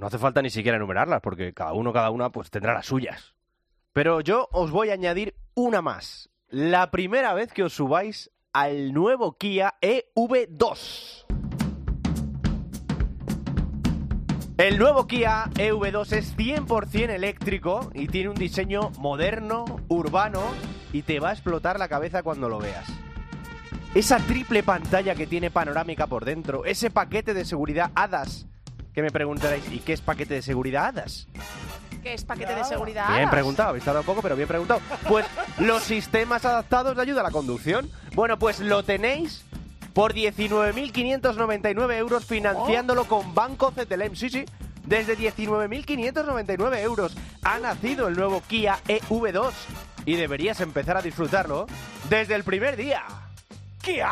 no hace falta ni siquiera enumerarlas, porque cada una, pues tendrá las suyas. Pero yo os voy a añadir una más. La primera vez que os subáis al nuevo Kia EV2. El nuevo Kia EV2 es 100% eléctrico y tiene un diseño moderno, urbano, y te va a explotar la cabeza cuando lo veas. Esa triple pantalla que tiene panorámica por dentro, ese paquete de seguridad ADAS, que me preguntaréis, ¿y qué es paquete de seguridad ADAS? ¿Qué es paquete de seguridad? Bien preguntado, habéis tardado un poco, pero bien preguntado. Pues los sistemas adaptados de ayuda a la conducción. Bueno, pues lo tenéis por 19.599 euros financiándolo con Banco CTLM. Sí, desde 19.599 euros ha nacido el nuevo Kia EV2 y deberías empezar a disfrutarlo desde el primer día. ¡Kia!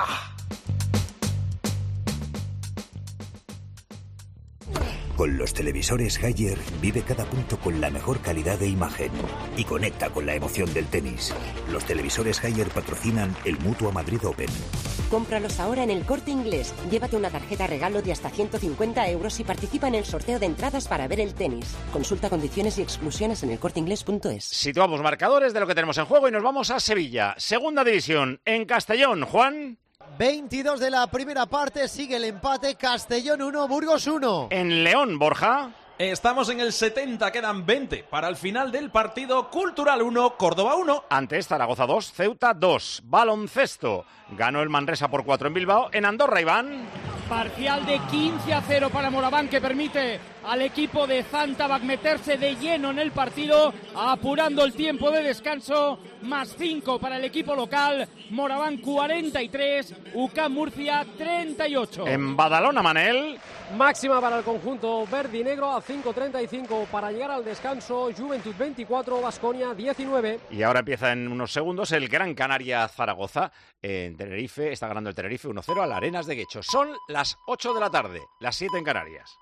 Con los televisores Haier vive cada punto con la mejor calidad de imagen y conecta con la emoción del tenis. Los televisores Haier patrocinan el Mutua Madrid Open. Cómpralos ahora en el Corte Inglés. Llévate una tarjeta regalo de hasta 150 euros y participa en el sorteo de entradas para ver el tenis. Consulta condiciones y exclusiones en elcorteinglés.es. Situamos marcadores de lo que tenemos en juego y nos vamos a Sevilla. Segunda división en Castellón. Juan. 22 de la primera parte, sigue el empate, Castellón 1, Burgos 1. En León, Borja. Estamos en el 70, quedan 20 para el final del partido. Cultural 1, Córdoba 1. Antes Zaragoza 2, Ceuta 2. Baloncesto. Ganó el Manresa por 4 en Bilbao. En Andorra, Iván. Parcial de 15-0 para Moraván, que permite al equipo de Zantabac meterse de lleno en el partido, apurando el tiempo de descanso. Más 5 para el equipo local. Moraván 43, UCAM Murcia 38. En Badalona, Manel. Máxima para el conjunto verde y negro a 5:35 para llegar al descanso. Juventud 24, Baskonia 19. Y ahora empieza en unos segundos el Gran Canaria Zaragoza. En Tenerife, está ganando el Tenerife 1-0 al Arenas de Guecho. Son las 8 de la tarde, las 7 en Canarias.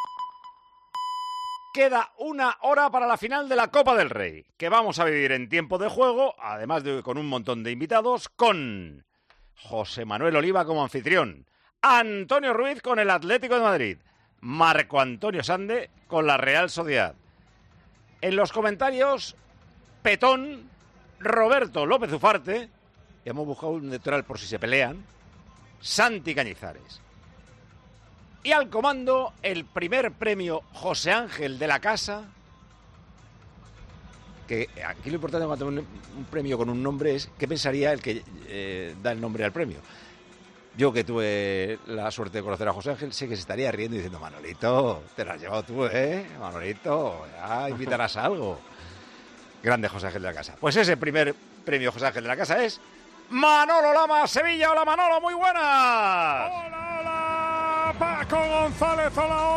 Queda una hora para la final de la Copa del Rey, que vamos a vivir en tiempo de juego, además de con un montón de invitados, con José Manuel Oliva como anfitrión, Antonio Ruiz con el Atlético de Madrid, Marco Antonio Sande con la Real Sociedad. En los comentarios, Petón, Roberto López Ufarte, hemos buscado un neutral por si se pelean, Santi Cañizares. Y al comando, el primer premio José Ángel de la Casa, que aquí lo importante cuando un premio con un nombre es qué pensaría el que da el nombre al premio. Yo, que tuve la suerte de conocer a José Ángel, sé que se estaría riendo y diciendo: Manolito, te lo has llevado tú, Manolito, ya invitarás a algo. Grande José Ángel de la Casa. Pues ese primer premio José Ángel de la Casa es Manolo Lama, Sevilla. Hola, Manolo, muy buenas. Hola, Paco González,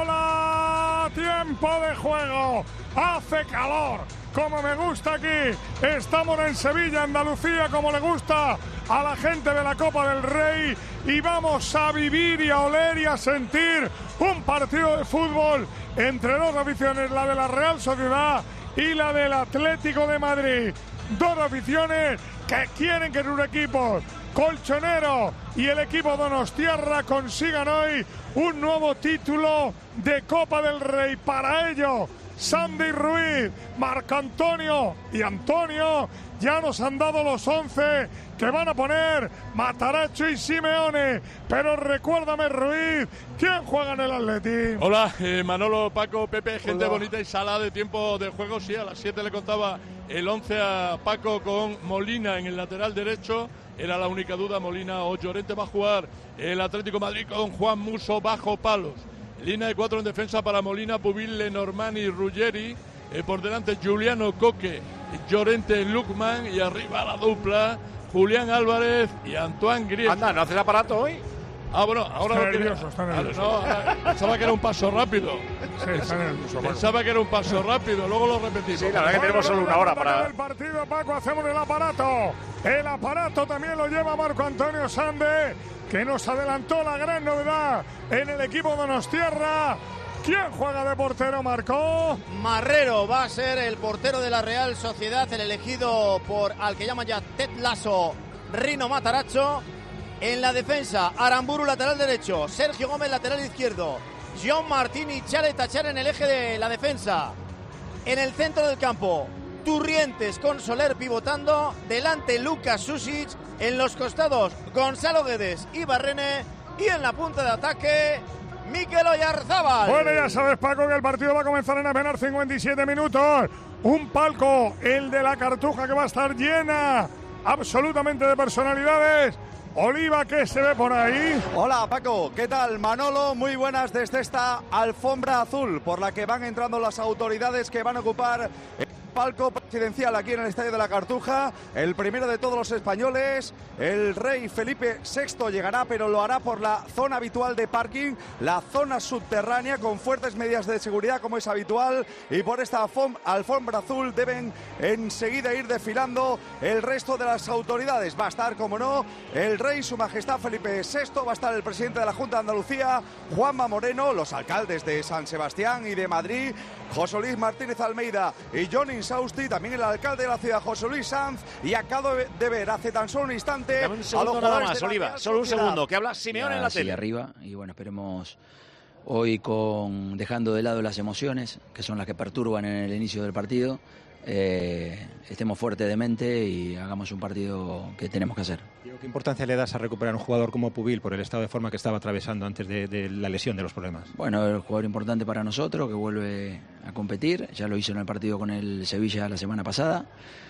hola, tiempo de juego, hace calor, como me gusta aquí, estamos en Sevilla, Andalucía, como le gusta a la gente de la Copa del Rey, y vamos a vivir y a oler y a sentir un partido de fútbol entre dos aficiones, la de la Real Sociedad y la del Atlético de Madrid, dos aficiones que quieren que sus equipos colchonero y el equipo donostiarra consigan hoy un nuevo título de Copa del Rey. Para ello, Sandy Ruiz, Marco Antonio y Antonio ya nos han dado los 11 que van a poner Mataracho y Simeone. Pero recuérdame, Ruiz, ¿quién juega en el Atleti? Hola, Manolo, Paco, Pepe, gente Hola. bonita y sala de tiempo de juego. Sí, a las 7 le contaba el 11 a Paco con Molina en el lateral derecho. Era la única duda, Molina o Llorente. Va a jugar el Atlético de Madrid con Juan Musso bajo palos. Línea de 4 en defensa para Molina, Pubil, Lenormand y Ruggeri. Por delante Juliano Coque, Llorente, Lukman, y arriba la dupla Julián Álvarez y Antoine Griezmann. Anda, ¿no haces aparato hoy? Ah, bueno, ahora Está lo tiene. nervioso, está nervioso. No, pensaba que era un paso rápido. Sí, está nervioso, Paco. Pensaba que era un paso rápido, luego lo repetimos. Sí, la verdad que tenemos solo una hora para el partido, Paco, hacemos el aparato. El aparato también lo lleva Marco Antonio Sande, que nos adelantó la gran novedad en el equipo donostiarra. ¿Quién juega de portero, Marco? Marrero va a ser el portero de la Real Sociedad, el elegido por al que llama ya Ted Lasso, Rino Mataracho. En la defensa, Aramburu, lateral derecho, Sergio Gómez, lateral izquierdo, John Martín y Chale Tachar en el eje de la defensa. En el centro del campo, Turrientes con Soler pivotando. Delante Lucas Susic. En los costados, Gonzalo Guedes y Barrene. Y en la punta de ataque, Mikel Oyarzábal. Bueno, ya sabes, Paco, que el partido va a comenzar en apenas 57 minutos. Un palco, el de la Cartuja, que va a estar llena absolutamente de personalidades. Oliva, ¿qué se ve por ahí? Hola, Paco, ¿qué tal? Manolo, muy buenas desde esta alfombra azul por la que van entrando las autoridades que van a ocupar el palco presidencial aquí en el Estadio de la Cartuja. El primero de todos los españoles, el rey Felipe VI, llegará, pero lo hará por la zona habitual de parking, la zona subterránea, con fuertes medidas de seguridad como es habitual, y por esta alfombra azul deben enseguida ir desfilando el resto de las autoridades. Va a estar, como no, el rey, su majestad Felipe VI, va a estar el presidente de la Junta de Andalucía, Juanma Moreno, los alcaldes de San Sebastián y de Madrid, José Luis Martínez Almeida y John Insausti, también el alcalde de la ciudad, José Luis Sanz, y acabo de ver hace tan solo un instante un segundo nada más, Oliva, solo un segundo, que habla Simeone en la tele. Arriba, y bueno, esperemos hoy, dejando de lado las emociones, que son las que perturban en el inicio del partido, estemos fuertes de mente y hagamos un partido que tenemos que hacer. ¿Qué importancia le das a recuperar un jugador como Pubil por el estado de forma que estaba atravesando antes de la lesión, de los problemas? Bueno, el jugador importante para nosotros, que vuelve a competir, ya lo hizo en el partido con el Sevilla la semana pasada,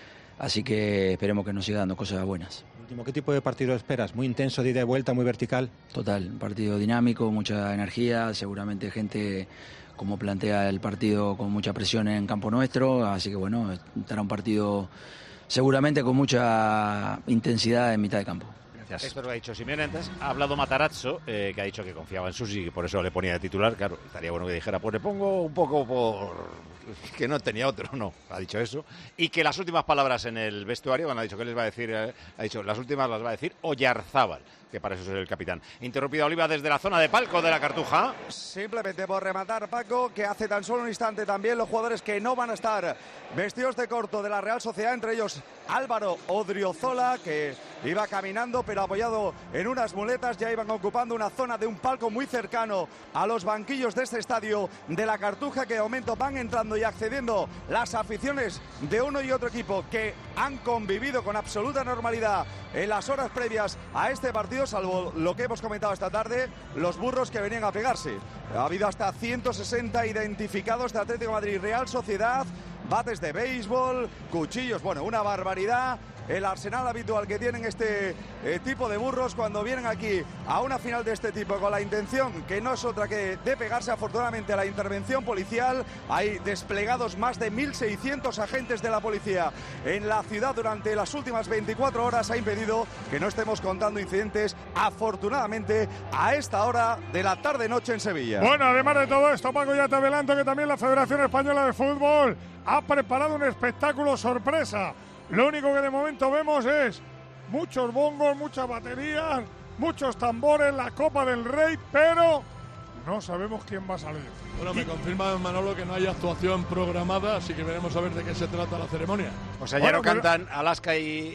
así que esperemos que nos siga dando cosas buenas. ¿Qué tipo de partido esperas? ¿Muy intenso, de ida y vuelta, muy vertical? Total, un partido dinámico, mucha energía, seguramente gente, como plantea el partido, con mucha presión en campo nuestro, así que bueno, estará un partido seguramente con mucha intensidad en mitad de campo. Gracias. Esto lo ha dicho Simeone antes. Ha hablado Matarazzo, que ha dicho que confiaba en Susi y por eso le ponía de titular. Claro, estaría bueno que dijera, pues le pongo un poco por... que no tenía otro, no, ha dicho eso. Y que las últimas palabras en el vestuario, cuando ha dicho que les va a decir, ha dicho, las últimas las va a decir Oyarzábal, que para eso es el capitán. Interrumpida Oliva desde la zona de palco de la Cartuja. Simplemente por rematar, Paco, que hace tan solo un instante también los jugadores que no van a estar vestidos de corto de la Real Sociedad, entre ellos Álvaro Odriozola, que iba caminando pero apoyado en unas muletas, ya iban ocupando una zona de un palco muy cercano a los banquillos de este estadio de la Cartuja, que de momento van entrando y accediendo las aficiones de uno y otro equipo que han convivido con absoluta normalidad en las horas previas a este partido, salvo lo que hemos comentado esta tarde, los burros que venían a pegarse. Ha habido hasta 160 identificados de Atlético de Madrid, Real Sociedad, bates de béisbol, cuchillos, bueno, una barbaridad. El arsenal habitual que tienen este tipo de burros cuando vienen aquí a una final de este tipo, con la intención que no es otra que de pegarse. Afortunadamente a la intervención policial, hay desplegados más de 1.600 agentes de la policía en la ciudad durante las últimas 24 horas, ha impedido que no estemos contando incidentes, afortunadamente, a esta hora de la tarde-noche en Sevilla. Bueno, además de todo esto, Paco, ya te adelanto que también la Federación Española de Fútbol ha preparado un espectáculo sorpresa. Lo único que de momento vemos es muchos bongos, muchas baterías, muchos tambores, la Copa del Rey, pero no sabemos quién va a salir. Bueno, me confirma Manolo que no hay actuación programada, así que veremos a ver de qué se trata la ceremonia. O sea, ya no cantan Alaska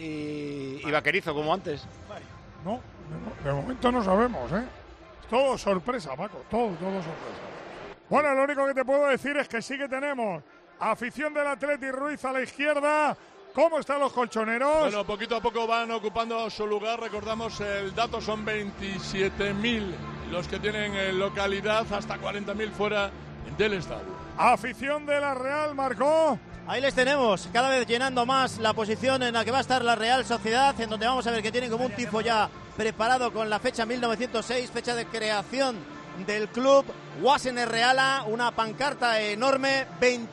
y Vaquerizo como antes. No, de momento no sabemos, ¿eh? Es todo sorpresa, Paco, todo sorpresa. Bueno, lo único que te puedo decir es que sí que tenemos afición del Atleti Ruiz a la izquierda. ¿Cómo están los colchoneros? Bueno, poquito a poco van ocupando su lugar. Recordamos, el dato son 27.000 los que tienen localidad, hasta 40.000 fuera del estadio. Afición de la Real, Marcó. Ahí les tenemos, cada vez llenando más la posición en la que va a estar la Real Sociedad, en donde vamos a ver que tienen como un tifo ya preparado con la fecha 1906, fecha de creación del club. Guasen Reala, una pancarta enorme,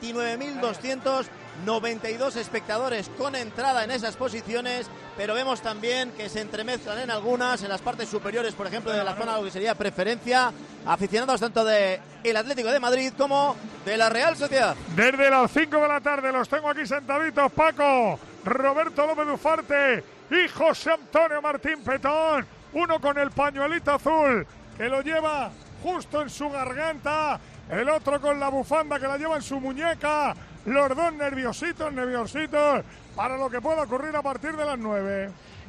29.292 espectadores con entrada en esas posiciones, pero vemos también que se entremezclan en algunas, en las partes superiores, por ejemplo, de la zona lo que sería preferencia, aficionados tanto de el Atlético de Madrid como de la Real Sociedad. Desde las 5 de la tarde los tengo aquí sentaditos, Paco, Roberto López Ufarte y José Antonio Martín Petón, uno con el pañuelito azul que lo lleva justo en su garganta, el otro con la bufanda que la lleva en su muñeca, los dos nerviositos para lo que pueda ocurrir a partir de las 9.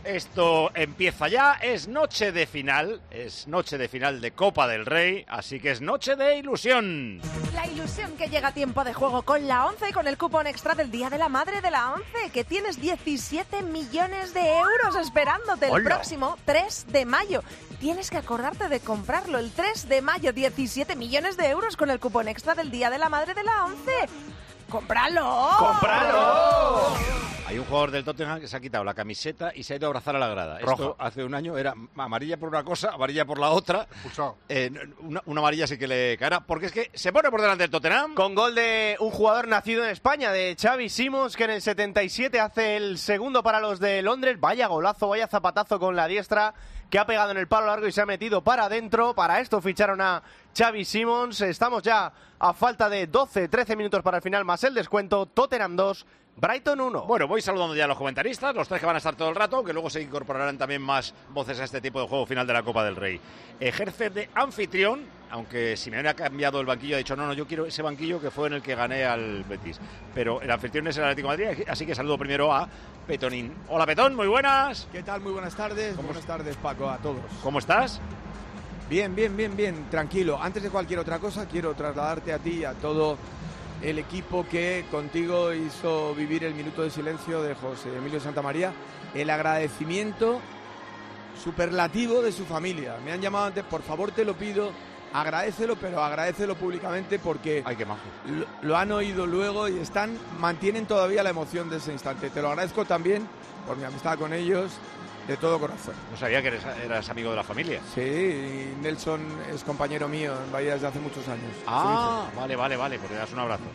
Esto empieza ya, es noche de final de Copa del Rey, así que es noche de ilusión. La ilusión que llega a tiempo de juego con la 11 y con el cupón extra del Día de la Madre de la 11, que tienes 17 millones de euros esperándote el próximo 3 de mayo. Tienes que acordarte de comprarlo el 3 de mayo, 17 millones de euros con el cupón extra del Día de la Madre de la 11. ¡Cómpralo! ¡Cómpralo! Hay un jugador del Tottenham que se ha quitado la camiseta y se ha ido a abrazar a la grada. Roja. Esto hace un año era amarilla por una cosa, amarilla por la otra. Una amarilla sí que le caerá, porque es que se pone por delante del Tottenham. Con gol de un jugador nacido en España, de Xavi Simons, que en el 77 hace el segundo para los de Londres. Vaya golazo, vaya zapatazo con la diestra, que ha pegado en el palo largo y se ha metido para adentro. Para esto ficharon a Xavi Simons. Estamos ya a falta de 12-13 minutos para el final, más el descuento. Tottenham 2, Brighton 1. Bueno, voy saludando ya a los comentaristas, los tres que van a estar todo el rato, que luego se incorporarán también más voces a este tipo de juego final de la Copa del Rey. Ejerce de anfitrión, aunque Simeone ha cambiado el banquillo, ha dicho no, yo quiero ese banquillo que fue en el que gané al Betis. Pero el anfitrión es el Atlético de Madrid, así que saludo primero a Petonín. Hola Petón, muy buenas. ¿Qué tal? Muy buenas tardes. Buenas tardes, Paco, a todos. ¿Cómo estás? Bien, tranquilo. Antes de cualquier otra cosa, quiero trasladarte a ti y a todo el equipo que contigo hizo vivir el minuto de silencio de José Emilio Santamaría, el agradecimiento superlativo de su familia. Me han llamado antes, por favor te lo pido, agradécelo, pero agradécelo públicamente porque ay, qué majo. Lo han oído luego y mantienen todavía la emoción de ese instante. Te lo agradezco también por mi amistad con ellos, de todo corazón. No sabía que eras amigo de la familia. Sí, y Nelson es compañero mío en Bahía desde hace muchos años. Ah, vale, pues le das un abrazo.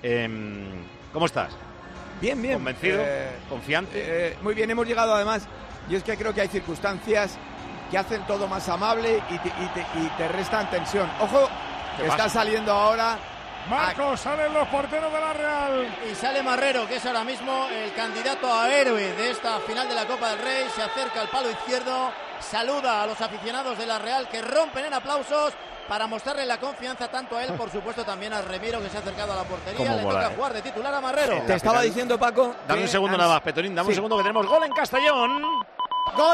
¿Cómo estás? Bien. ¿Convencido? ¿Confiante? Muy bien, hemos llegado además, y es que creo que hay circunstancias que hacen todo más amable y te restan tensión. Ojo, que está saliendo ahora... Marcos, salen los porteros de la Real. Y sale Marrero, que es ahora mismo el candidato a héroe de esta final de la Copa del Rey. Se acerca al palo izquierdo, saluda a los aficionados de la Real que rompen en aplausos para mostrarle la confianza tanto a él, por supuesto también a Remiro, que se ha acercado a la portería. Le toca jugar de titular a Marrero. Te estaba diciendo, Paco... Dame un segundo nada más, Petonín, un segundo que tenemos gol en Castellón. ¡Gol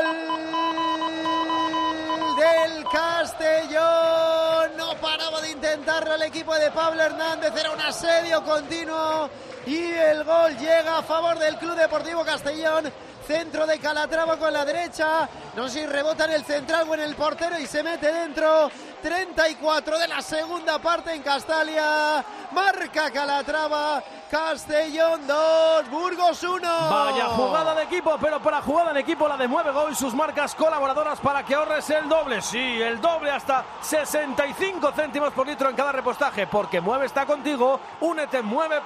del Castellón! No paraba de intentarlo el equipo de Pablo Hernández, era un asedio continuo y el gol llega a favor del Club Deportivo Castellón. Centro de Calatrava con la derecha, no sé si rebota en el central o en el portero y se mete dentro. 34 de la segunda parte en Castalia, marca Calatrava. Castellón 2, Burgos 1. Vaya jugada de equipo, pero para jugada en equipo la de Mueve Gol, sus marcas colaboradoras para que ahorres el doble. Sí, el doble, hasta 65 céntimos por litro en cada repostaje, porque Mueve está contigo. Únete en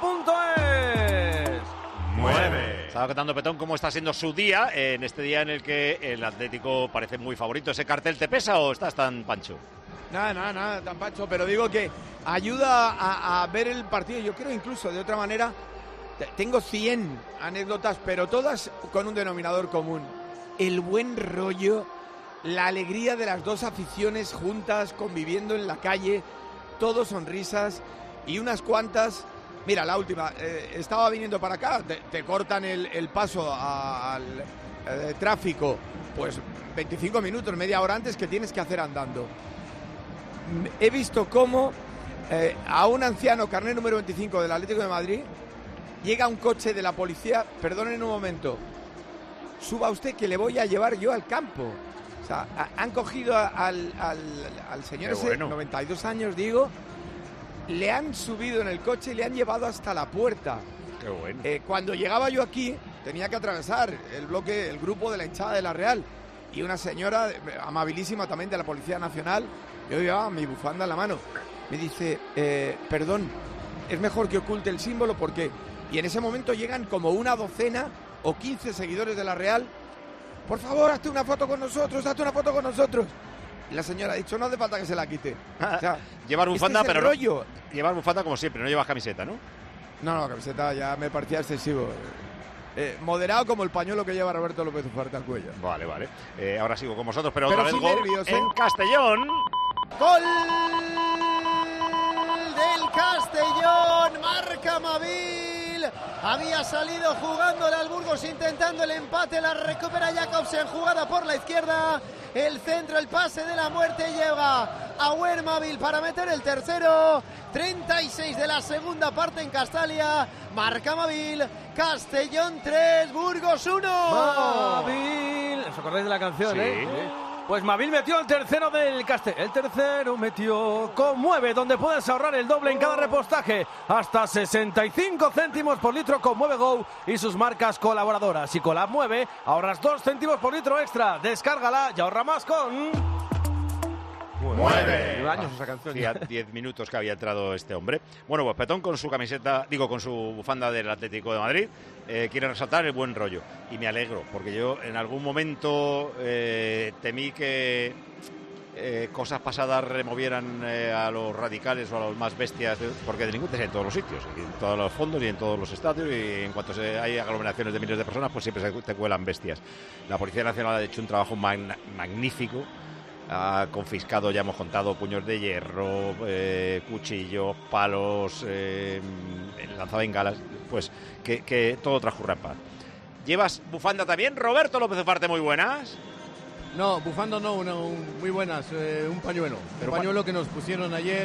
mueve.es. Mueve. Estaba contando Petón cómo está siendo su día, en este día en el que el Atlético parece muy favorito. ¿Ese cartel te pesa o estás tan pancho? Nada, tan pancho, pero digo que ayuda a ver el partido. Yo creo incluso de otra manera, tengo 100 anécdotas, pero todas con un denominador común. El buen rollo, la alegría de las dos aficiones juntas, conviviendo en la calle, todo sonrisas y unas cuantas... Mira, la última, estaba viniendo para acá, te cortan el paso al tráfico, pues 25 minutos, media hora antes que tienes que hacer andando. He visto cómo a un anciano, carnet número 25 del Atlético de Madrid, llega un coche de la policía, perdonen un momento, suba usted que le voy a llevar yo al campo. O sea, han cogido al señor ese, 92 años, digo, le han subido en el coche y le han llevado hasta la puerta. Qué bueno. Cuando llegaba yo aquí, tenía que atravesar el grupo de la hinchada de la Real y una señora amabilísima también de la Policía Nacional, yo llevaba mi bufanda en la mano, me dice, perdón, es mejor que oculte el símbolo porque... Y en ese momento llegan como una docena o 15 seguidores de la Real. Por favor, hazte una foto con nosotros. Y la señora ha dicho, no hace falta que se la quite. O sea, llevar bufanda, pero rollo. Llevar bufanda como siempre, no llevas camiseta, ¿no? No, camiseta ya me parecía excesivo. Moderado como el pañuelo que lleva Roberto López Ufarte al cuello. Vale. Ahora sigo con vosotros, pero otra vez gol nervios, en Castellón. Gol del Castellón, marca Mavil. Había salido jugándole al Burgos intentando el empate, la recupera Jakobsen, jugada por la izquierda, el centro, el pase de la muerte, llega a Wermaville para meter el tercero. 36 de la segunda parte en Castalia, marca Mavil, Castellón 3, Burgos 1. Mavil, ¿os acordáis de la canción, Sí. Pues Mavil metió el tercero del Castellón. El tercero metió Conmueve, donde puedes ahorrar el doble en cada repostaje. Hasta 65 céntimos por litro con Mueve Go y sus marcas colaboradoras. Y con la Mueve ahorras 2 céntimos por litro extra. Descárgala y ahorra más con... ¡Mueve! Lleva años esa canción. Hacía 10 minutos que había entrado este hombre. Bueno, pues Petón con su camiseta, con su bufanda del Atlético de Madrid, quiere resaltar el buen rollo. Y me alegro, porque yo en algún momento temí que cosas pasadas removieran a los radicales o a los más bestias, porque delincuentes hay en todos los sitios, en todos los fondos y en todos los estadios, y en cuanto hay aglomeraciones de miles de personas, pues siempre te cuelan bestias. La Policía Nacional ha hecho un trabajo magnífico. Ha confiscado, ya hemos contado, puños de hierro, cuchillos, palos, lanzabengalas, pues que todo transcurra en paz. ¿Llevas bufanda también, Roberto López Ufarte? Muy buenas. No, bufando no, muy buenas, un pañuelo. Pero un pañuelo que nos pusieron ayer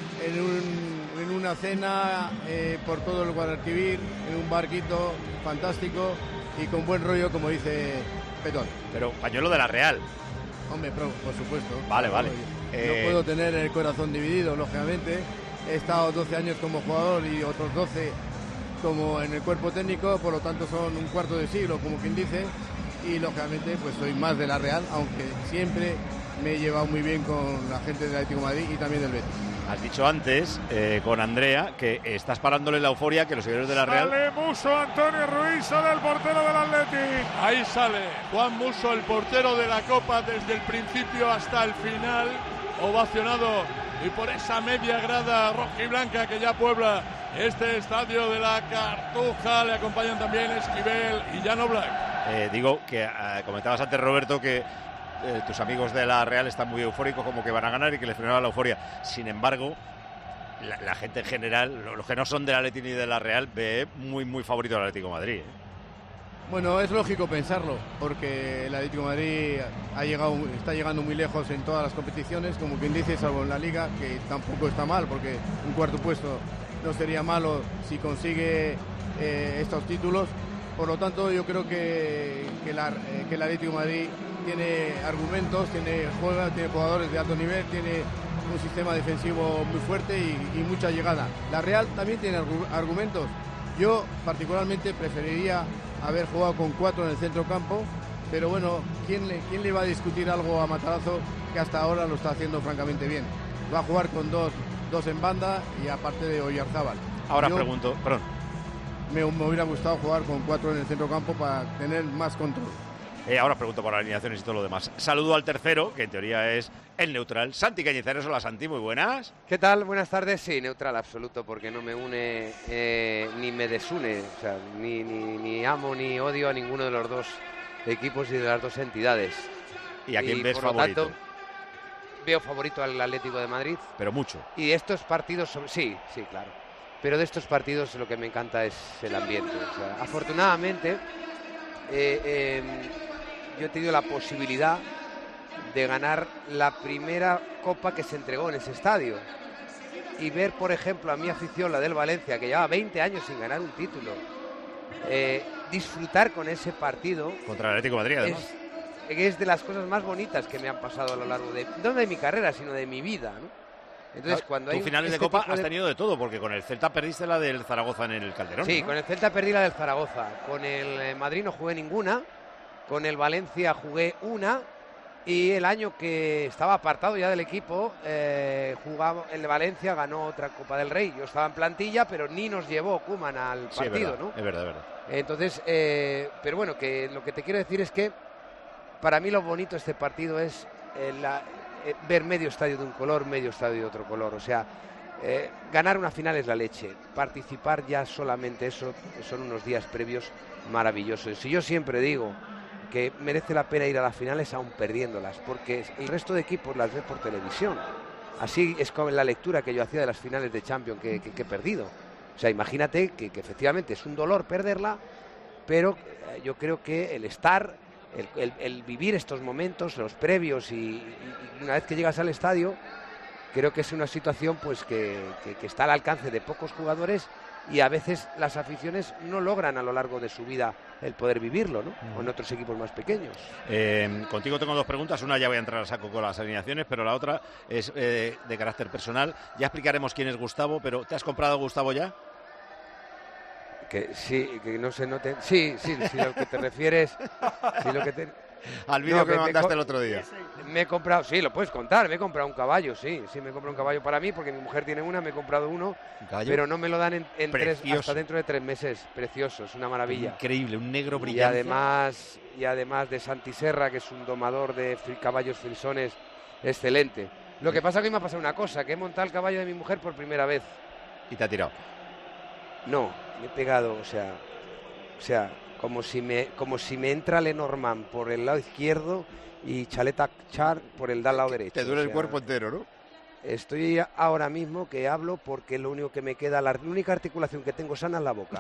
en una cena por todo el Guadalquivir, en un barquito fantástico y con buen rollo, como dice Petón. Pero pañuelo de la Real. Hombre, por supuesto. Vale. No puedo tener el corazón dividido, lógicamente. He estado 12 años como jugador y otros 12 como en el cuerpo técnico, por lo tanto son un cuarto de siglo, como quien dice. Y lógicamente pues soy más de la Real, aunque siempre me he llevado muy bien con la gente del Atlético de Madrid y también del Betis. Has dicho antes, con Andrea, que estás parándole la euforia que los seguidores de la Real... Sale Muso, Antonio Ruiz, sale el portero del Atleti. Ahí sale Juan Muso, el portero de la Copa, desde el principio hasta el final, ovacionado y por esa media grada rojiblanca que ya puebla este estadio de la Cartuja. Le acompañan también Esquivel y Jan Oblak. Digo que comentabas antes, Roberto, que tus amigos de la Real están muy eufóricos, como que van a ganar y que les frenaba la euforia. Sin embargo, la gente en general, los que no son del Atleti ni de la Real, ve muy favorito al Atlético de Madrid. Bueno, es lógico pensarlo, porque el Atlético de Madrid está llegando muy lejos en todas las competiciones, como quien dice, salvo en la Liga, que tampoco está mal, porque un cuarto puesto no sería malo si consigue estos títulos. Por lo tanto, yo creo que el Atlético de Madrid tiene argumentos, tiene jugadores de alto nivel, tiene un sistema defensivo muy fuerte y mucha llegada. La Real también tiene argumentos. Yo particularmente preferiría haber jugado con 4 en el centro campo, pero bueno, ¿quién le va a discutir algo a Matarazzo, que hasta ahora lo está haciendo francamente bien? Va a jugar con dos en banda y aparte de Oyarzábal. Ahora pregunto, perdón. Me hubiera gustado jugar con 4 en el centro campo para tener más control. Ahora pregunto por alineaciones y todo lo demás. Saludo al tercero, que en teoría es el neutral, Santi Cañizares. Hola, Santi, muy buenas. ¿Qué tal? Buenas tardes. Sí, neutral absoluto, porque no me une ni me desune. O sea, ni amo ni odio a ninguno de los dos equipos y de las dos entidades. ¿Y a quién ves favorito? Tanto, veo favorito al Atlético de Madrid. Pero mucho. Y estos partidos, sí, claro. Pero de estos partidos lo que me encanta es el ambiente. O sea, afortunadamente, yo he tenido la posibilidad de ganar la primera copa que se entregó en ese estadio. Y ver, por ejemplo, a mi afición, la del Valencia, que lleva 20 años sin ganar un título, disfrutar con ese partido... Contra el Atlético de Madrid, además. Es de las cosas más bonitas que me han pasado a lo largo de... No de mi carrera, sino de mi vida, ¿no? Entonces, cuando hay finales de Copa has tenido de todo, porque con el Celta perdiste la del Zaragoza en el Calderón. Sí, ¿no? Con el Celta perdí la del Zaragoza. Con el Madrid no jugué ninguna. Con el Valencia jugué una. Y el año que estaba apartado ya del equipo, el Valencia ganó otra Copa del Rey. Yo estaba en plantilla, pero ni nos llevó Koeman al partido, es verdad, ¿no? Es verdad. Entonces, pero bueno, que lo que te quiero decir es que para mí lo bonito de este partido es ver medio estadio de un color, medio estadio de otro color. O sea, ganar una final es la leche. Participar ya solamente eso son unos días previos maravillosos. Y yo siempre digo que merece la pena ir a las finales aún perdiéndolas, porque el resto de equipos las ve por televisión. Así es como la lectura que yo hacía de las finales de Champions que he perdido. O sea, imagínate que efectivamente es un dolor perderla, pero yo creo que el estar, el vivir estos momentos, los previos y una vez que llegas al estadio, creo que es una situación pues que está al alcance de pocos jugadores y a veces las aficiones no logran a lo largo de su vida el poder vivirlo, ¿no? O en otros equipos más pequeños. Contigo tengo 2 preguntas. Una ya voy a entrar a saco con las alineaciones, pero la otra es de carácter personal. Ya explicaremos quién es Gustavo, pero ¿te has comprado a Gustavo ya? Que sí, que no se note. Sí, lo que te refieres. Sí, lo que te... Al vídeo que me mandaste el otro día. Me he comprado, sí, lo puedes contar, me he comprado un caballo, sí, me he comprado un caballo para mí, porque mi mujer tiene una, me he comprado uno, pero no me lo dan en 3, hasta dentro de 3 meses. Precioso, es una maravilla. Increíble, un negro brillante. Y además de Santi Serra, que es un domador de caballos frisones excelente. Lo que pasa es que me ha pasado una cosa, que he montado el caballo de mi mujer por primera vez. ¿Y te ha tirado? No, me he pegado, o sea, como si me entra Lenormand por el lado izquierdo y Chaleta Char por el lado derecho. Te duele el cuerpo entero, ¿no? Estoy ahora mismo que hablo porque lo único que me queda, la única articulación que tengo sana es la boca.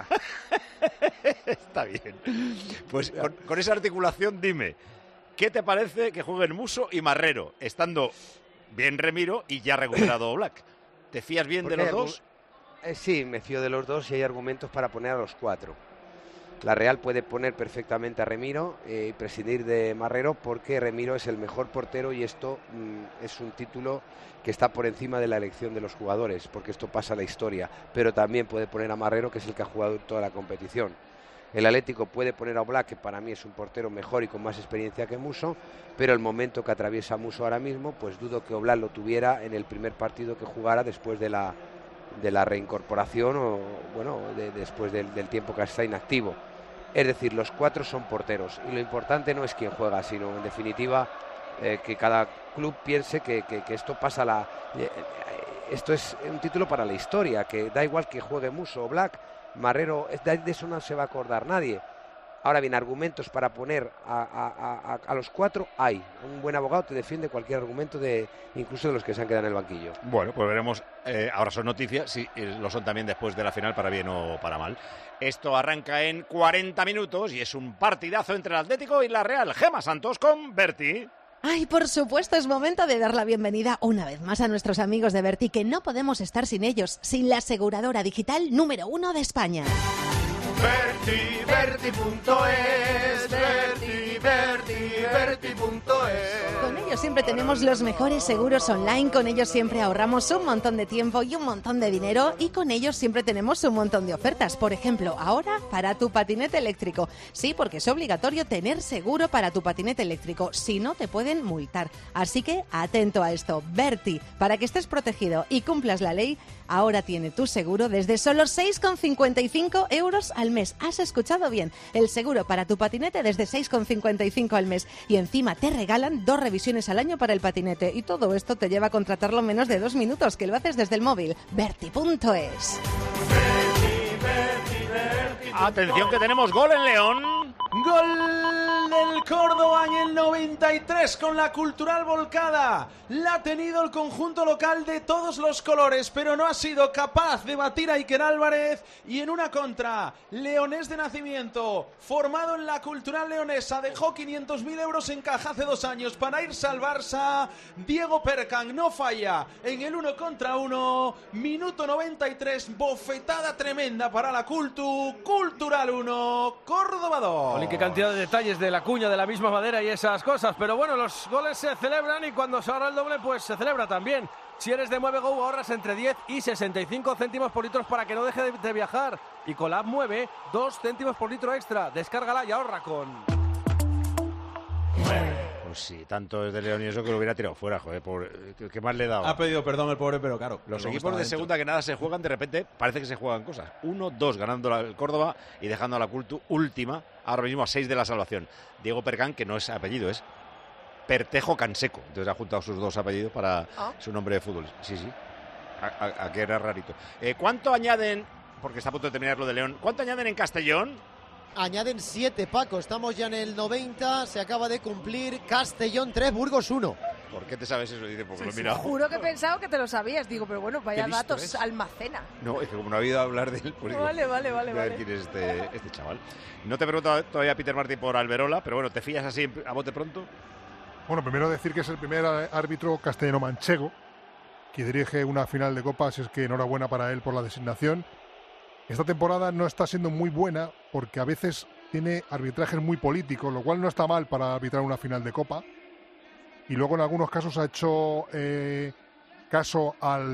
Está bien. Pues con esa articulación dime, ¿qué te parece que jueguen Musso y Marrero, estando bien Remiro y ya recuperado Oblak? ¿Te fías bien de los dos? Sí, me fío de los dos y hay argumentos para poner a los 4. La Real puede poner perfectamente a Remiro y prescindir de Marrero porque Remiro es el mejor portero y esto es un título que está por encima de la elección de los jugadores, porque esto pasa a la historia, pero también puede poner a Marrero, que es el que ha jugado toda la competición. El Atlético puede poner a Oblak, que para mí es un portero mejor y con más experiencia que Musso, pero el momento que atraviesa Musso ahora mismo, pues dudo que Oblak lo tuviera en el primer partido que jugara después de la reincorporación o bueno, después del tiempo que está inactivo. Es decir, los 4 son porteros y lo importante no es quién juega, sino en definitiva que cada club piense que esto pasa esto es un título para la historia, que da igual que juegue Musso o Oblak, Marrero, de eso no se va a acordar nadie. Ahora bien, argumentos para poner a los 4 hay. Un buen abogado te defiende cualquier argumento, incluso de los que se han quedado en el banquillo. Bueno, pues veremos. Ahora son noticias, si lo son también después de la final, para bien o para mal. Esto arranca en 40 minutos y es un partidazo entre el Atlético y la Real. Gemma Santos con Berti. Ay, por supuesto, es momento de dar la bienvenida una vez más a nuestros amigos de Berti, que no podemos estar sin ellos, sin la aseguradora digital número 1 de España. Berti.es, Berti.es. Con ellos siempre tenemos los mejores seguros online, con ellos siempre ahorramos un montón de tiempo y un montón de dinero, y con ellos siempre tenemos un montón de ofertas. Por ejemplo, ahora para tu patinete eléctrico. Sí, porque es obligatorio tener seguro para tu patinete eléctrico, si no te pueden multar. Así que atento a esto. Berti, para que estés protegido y cumplas la ley, ahora tiene tu seguro desde solo 6,55 euros al mes. ¿Has escuchado bien? El seguro para tu patinete desde 6,55 al mes. Y encima te regalan 2 revisiones al año para el patinete. Y todo esto te lleva a contratarlo en menos de 2 minutos, que lo haces desde el móvil. Berti.es. Atención, que tenemos gol en León. Gol del Córdoba en el 93 con la Cultural volcada. La ha tenido el conjunto local de todos los colores, pero no ha sido capaz de batir a Iker Álvarez. Y en una contra, leonés de nacimiento, formado en la Cultural leonesa, dejó 500.000 euros en caja hace 2 años para irse al Barça. Diego Percan no falla en el 1 contra 1. Minuto 93, bofetada tremenda para la Cultural 1, Córdoba 2. Qué cantidad de detalles de la cuña de la misma madera y esas cosas, pero bueno, los goles se celebran y cuando se ahorra el doble, pues se celebra también. Si eres de Mueve Go, ahorras entre 10 y 65 céntimos por litro para que no deje de viajar. Y con la app Mueve, 2 céntimos por litro extra. Descárgala y ahorra con... Pues sí, tanto es de León y eso que lo hubiera tirado fuera, joder, ¿qué más le he dado? Ha pedido perdón el pobre, pero claro. Los equipos de segunda que nada se juegan, de repente parece que se juegan cosas. 1-2 ganando el Córdoba y dejando a la Cultu última, ahora mismo a 6 de la salvación. Diego Percan, que no es apellido, es Pertejo Canseco. Entonces ha juntado sus 2 apellidos para su nombre de fútbol. Sí. Aquí era rarito. ¿Cuánto añaden, porque está a punto de terminar lo de León, cuánto añaden en Castellón? Añaden 7, Paco. Estamos ya en el 90. Se acaba de cumplir. Castellón 3, Burgos 1. ¿Por qué te sabes eso? Dice, porque lo he Sí, mirado. juro que he pensado que te lo sabías. Digo, pero bueno, vaya listo datos es. almacena. No, es que como no ha oído hablar de él, pues digo, Vale. voy a ver quién es este chaval. No te he preguntado todavía, Peter Martin, por Alberola, pero bueno, ¿te fías así a bote pronto? Bueno, primero decir que es el primer árbitro castellano-manchego que dirige una final de Copa, así es que enhorabuena para él por la designación. Esta temporada no está siendo muy buena porque a veces tiene arbitrajes muy políticos, lo cual no está mal para arbitrar una final de Copa. Y luego en algunos casos ha hecho caso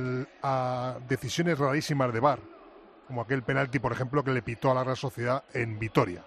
a decisiones rarísimas de VAR, como aquel penalti, por ejemplo, que le pitó a la Real Sociedad en Vitoria.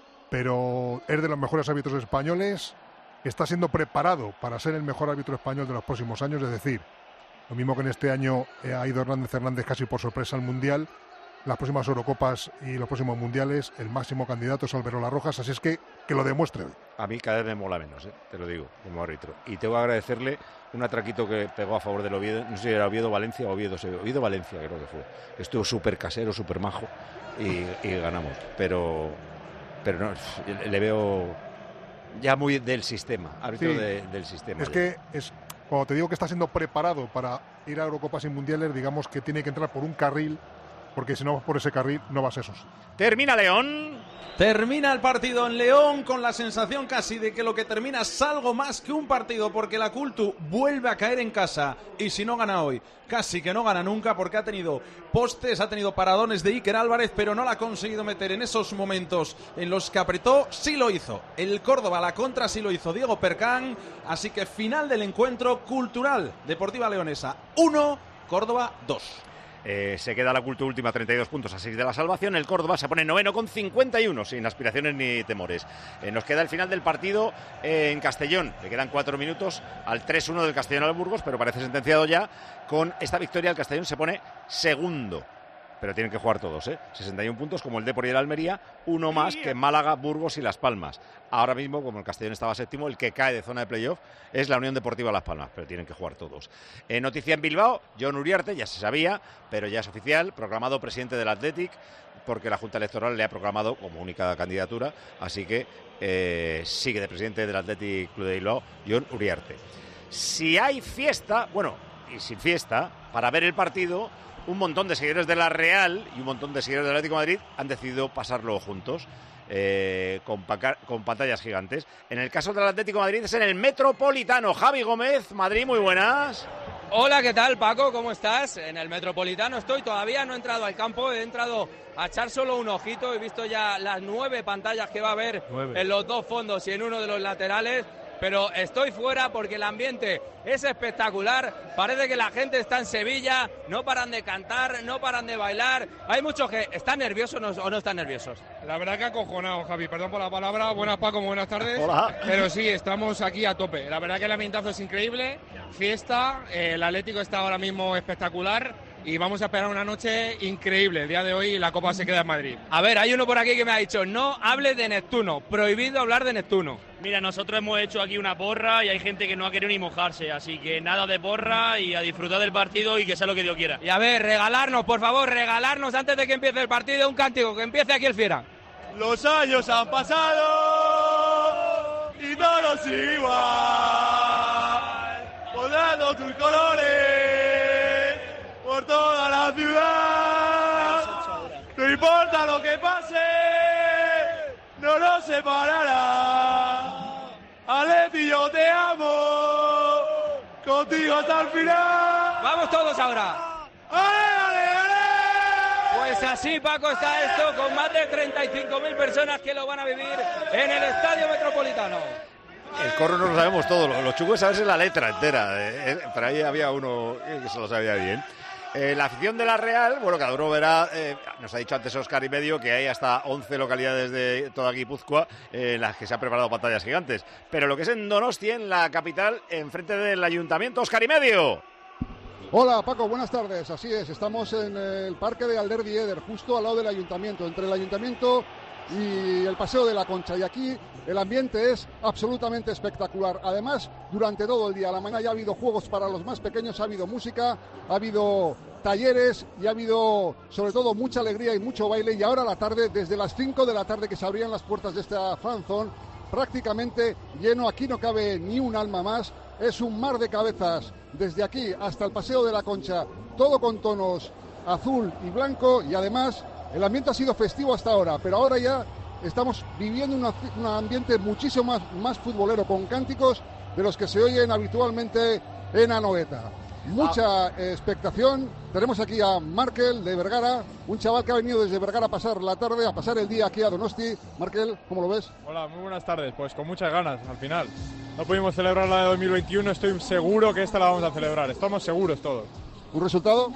Pero es de los mejores árbitros españoles, está siendo preparado para ser el mejor árbitro español de los próximos años, es decir, lo mismo que en este año ha ido Hernández casi por sorpresa al Mundial, las próximas Eurocopas y los próximos Mundiales, el máximo candidato es Alberola Rojas, así es que lo demuestre hoy. A mí cada vez me mola menos, te lo digo, como árbitro. Y tengo que agradecerle un atraquito que pegó a favor del Oviedo, no sé si era Oviedo-Valencia o Oviedo-Valencia creo que fue. Estuvo súper casero, súper majo y ganamos. Pero no, le veo ya muy del sistema, árbitro Sí. del sistema. Es ya. que cuando te digo que está siendo preparado para ir a Eurocopas y Mundiales, digamos que tiene que entrar por un carril, porque si no vas por ese carril no vas a esos. Termina León. Termina el partido en León con la sensación casi de que lo que termina es algo más que un partido, porque la Cultu vuelve a caer en casa y si no gana hoy, casi que no gana nunca, porque ha tenido postes, ha tenido paradones de Iker Álvarez, pero no la ha conseguido meter en esos momentos en los que apretó. Sí lo hizo el Córdoba, la contra sí lo hizo Diego Percán, así que final del encuentro Cultural Deportiva Leonesa 1, Córdoba 2. Se queda la Cultu última, 32 puntos a 6 de la salvación. El Córdoba se pone noveno con 51, sin aspiraciones ni temores. Nos queda el final del partido en Castellón. Le quedan 4 minutos al 3-1 del Castellón al Burgos, pero parece sentenciado ya. Con esta victoria el Castellón se pone segundo. Pero tienen que jugar todos, 61 puntos como el Depor y el Almería, uno más que Málaga, Burgos y Las Palmas. Ahora mismo, como el Castellón estaba séptimo, el que cae de zona de playoff es la Unión Deportiva Las Palmas, pero tienen que jugar todos. Noticia en Bilbao, Jon Uriarte, ya se sabía, pero ya es oficial, proclamado presidente del Athletic, porque la Junta Electoral le ha proclamado como única candidatura, así que sigue de presidente del Athletic Club de Bilbao, Jon Uriarte. Si hay fiesta, bueno, y sin fiesta, para ver el partido, un montón de seguidores de la Real y un montón de seguidores del Atlético de Madrid han decidido pasarlo juntos con pantallas gigantes. En el caso del Atlético de Madrid es en el Metropolitano. Javi Gómez, Madrid, muy buenas. Hola, ¿qué tal, Paco? ¿Cómo estás? En el Metropolitano estoy, todavía no he entrado al campo, he entrado a echar solo un ojito, he visto ya las 9 pantallas que va a haber en los dos fondos y en uno de los laterales. Pero estoy fuera porque el ambiente es espectacular, parece que la gente está en Sevilla, no paran de cantar, no paran de bailar, hay muchos que están nerviosos o no están nerviosos. La verdad que acojonado, Javi, perdón por la palabra, buenas Paco, buenas tardes. Hola. Pero sí, estamos aquí a tope, la verdad que el ambientazo es increíble, fiesta, el Atlético está ahora mismo espectacular y vamos a esperar una noche increíble, el día de hoy la Copa se queda en Madrid. A ver, hay uno por aquí que me ha dicho, no hables de Neptuno, prohibido hablar de Neptuno. Mira, nosotros hemos hecho aquí una porra y hay gente que no ha querido ni mojarse, así que nada de porra y a disfrutar del partido y que sea lo que Dios quiera. Y a ver, regalarnos, por favor, regalarnos antes de que empiece el partido un cántico, que empiece aquí el Fiera. Los años han pasado y todos igual, pondremos tus colores por toda la ciudad, no importa lo que pase, no nos separará. Aleti, yo te amo, contigo hasta el final. Vamos todos ahora. Pues así, Paco, está esto con más de 35.000 personas que lo van a vivir en el Estadio Metropolitano. El coro no lo sabemos todo, lo chungo es saberse la letra entera, pero ahí había uno que se lo sabía bien. La afición de la Real, bueno, cada uno verá, nos ha dicho antes Óscar y medio que hay hasta 11 localidades de toda Guipúzcoa en las que se han preparado pantallas gigantes. Pero lo que es en Donostia, en la capital, enfrente del ayuntamiento, Óscar y medio. Hola Paco, buenas tardes, así es, estamos en el parque de Alderdi Eder, justo al lado del ayuntamiento, entre el ayuntamiento y el Paseo de la Concha, y aquí el ambiente es absolutamente espectacular. Además, durante todo el día, a la mañana ya ha habido juegos para los más pequeños, ha habido música, ha habido talleres y ha habido sobre todo mucha alegría y mucho baile, y ahora a la tarde, desde las 5 de la tarde que se abrían las puertas de esta fan zone, prácticamente lleno, aquí no cabe ni un alma más, es un mar de cabezas desde aquí hasta el Paseo de la Concha, todo con tonos azul y blanco, y además el ambiente ha sido festivo hasta ahora, pero ahora ya estamos viviendo un ambiente muchísimo más futbolero, con cánticos de los que se oyen habitualmente en Anoeta. Mucha expectación. Tenemos aquí a Markel de Vergara, un chaval que ha venido desde Vergara a pasar la tarde, a pasar el día aquí a Donosti. Markel, ¿cómo lo ves? Hola, muy buenas tardes. Pues con muchas ganas, al final. No pudimos celebrar la de 2021, estoy seguro que esta la vamos a celebrar. Estamos seguros todos. ¿Un resultado?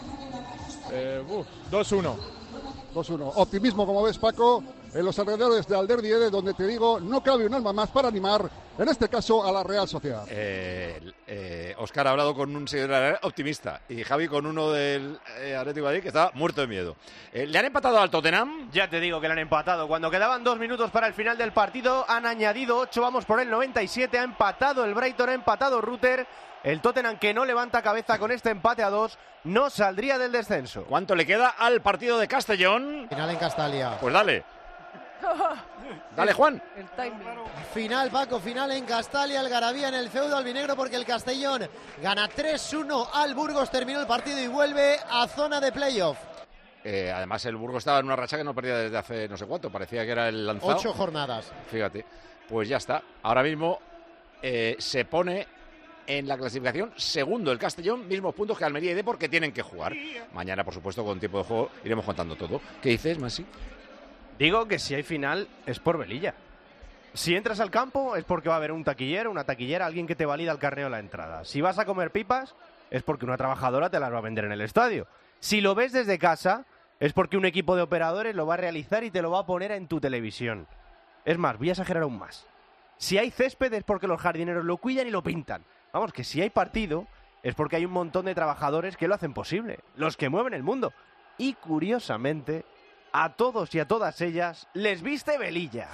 2-1. 2-1. Optimismo, como ves, Paco, en los alrededores de Alderdiede, donde te digo, no cabe un alma más para animar, en este caso, a la Real Sociedad. Óscar ha hablado con un seguidor optimista y Javi con uno del Atlético de Madrid que estaba muerto de miedo. ¿Le han empatado al Tottenham? Ya te digo que le han empatado. Cuando quedaban 2 minutos para el final del partido, han añadido 8, vamos por el 97, ha empatado el Brighton, ha empatado Rutter. El Tottenham, que no levanta cabeza con este empate a 2, no saldría del descenso. ¿Cuánto le queda al partido de Castellón? Final en Castalia. Pues dale. Dale, Juan. El timing. Final, Paco, final en Castalia, Algarabía en el feudo albinegro, porque el Castellón gana 3-1 al Burgos, terminó el partido y vuelve a zona de playoff. Además, el Burgos estaba en una racha que no perdía desde hace no sé cuánto, parecía que era el lanzado. 8 jornadas. Fíjate, pues ya está. Ahora mismo se pone en la clasificación segundo el Castellón, mismos puntos que Almería y Depor, que tienen que jugar. Mañana, por supuesto, con tiempo de juego iremos contando todo. ¿Qué dices, Masi? Digo que si hay final es por Velilla. Si entras al campo es porque va a haber un taquillero, una taquillera, alguien que te valida el carneo de la entrada. Si vas a comer pipas es porque una trabajadora te las va a vender en el estadio. Si lo ves desde casa es porque un equipo de operadores lo va a realizar y te lo va a poner en tu televisión. Es más, voy a exagerar aún más. Si hay césped es porque los jardineros lo cuidan y lo pintan. Vamos, que si hay partido es porque hay un montón de trabajadores que lo hacen posible, los que mueven el mundo. Y curiosamente, a todos y a todas ellas les viste Velilla.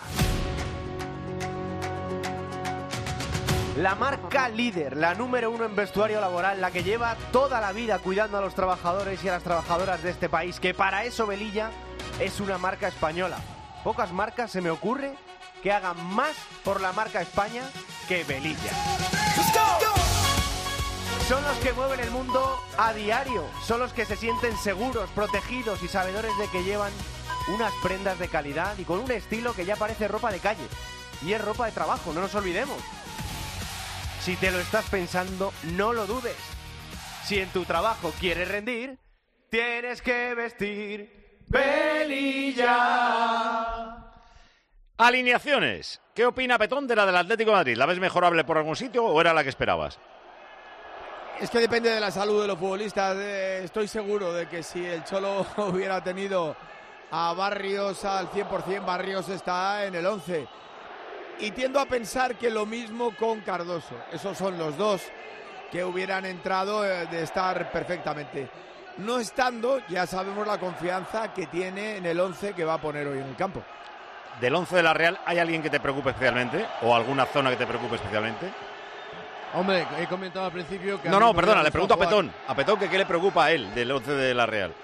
La marca líder, la número 1 en vestuario laboral, la que lleva toda la vida cuidando a los trabajadores y a las trabajadoras de este país, que para eso Velilla es una marca española. Pocas marcas se me ocurre que hagan más por la marca España que Velilla. Son los que mueven el mundo a diario, son los que se sienten seguros, protegidos y sabedores de que llevan unas prendas de calidad y con un estilo que ya parece ropa de calle. Y es ropa de trabajo, no nos olvidemos. Si te lo estás pensando, no lo dudes. Si en tu trabajo quieres rendir, tienes que vestir Velilla. Alineaciones. ¿Qué opina Petón de la del Atlético de Madrid? ¿La ves mejorable por algún sitio o era la que esperabas? Es que depende de la salud de los futbolistas. Estoy seguro de que si el Cholo hubiera tenido a Barrios al 100%, Barrios está en el 11. Y tiendo a pensar que lo mismo con Cardoso. Esos son los dos que hubieran entrado de estar perfectamente. No estando, ya sabemos la confianza que tiene en el 11 que va a poner hoy en el campo. ¿Del 11 de la Real hay alguien que te preocupe especialmente? ¿O alguna zona que te preocupe especialmente? Hombre, he comentado al principio que... No, perdona, le pregunto a Petón. A Petón, ¿qué le preocupa a él del 11 de la Real?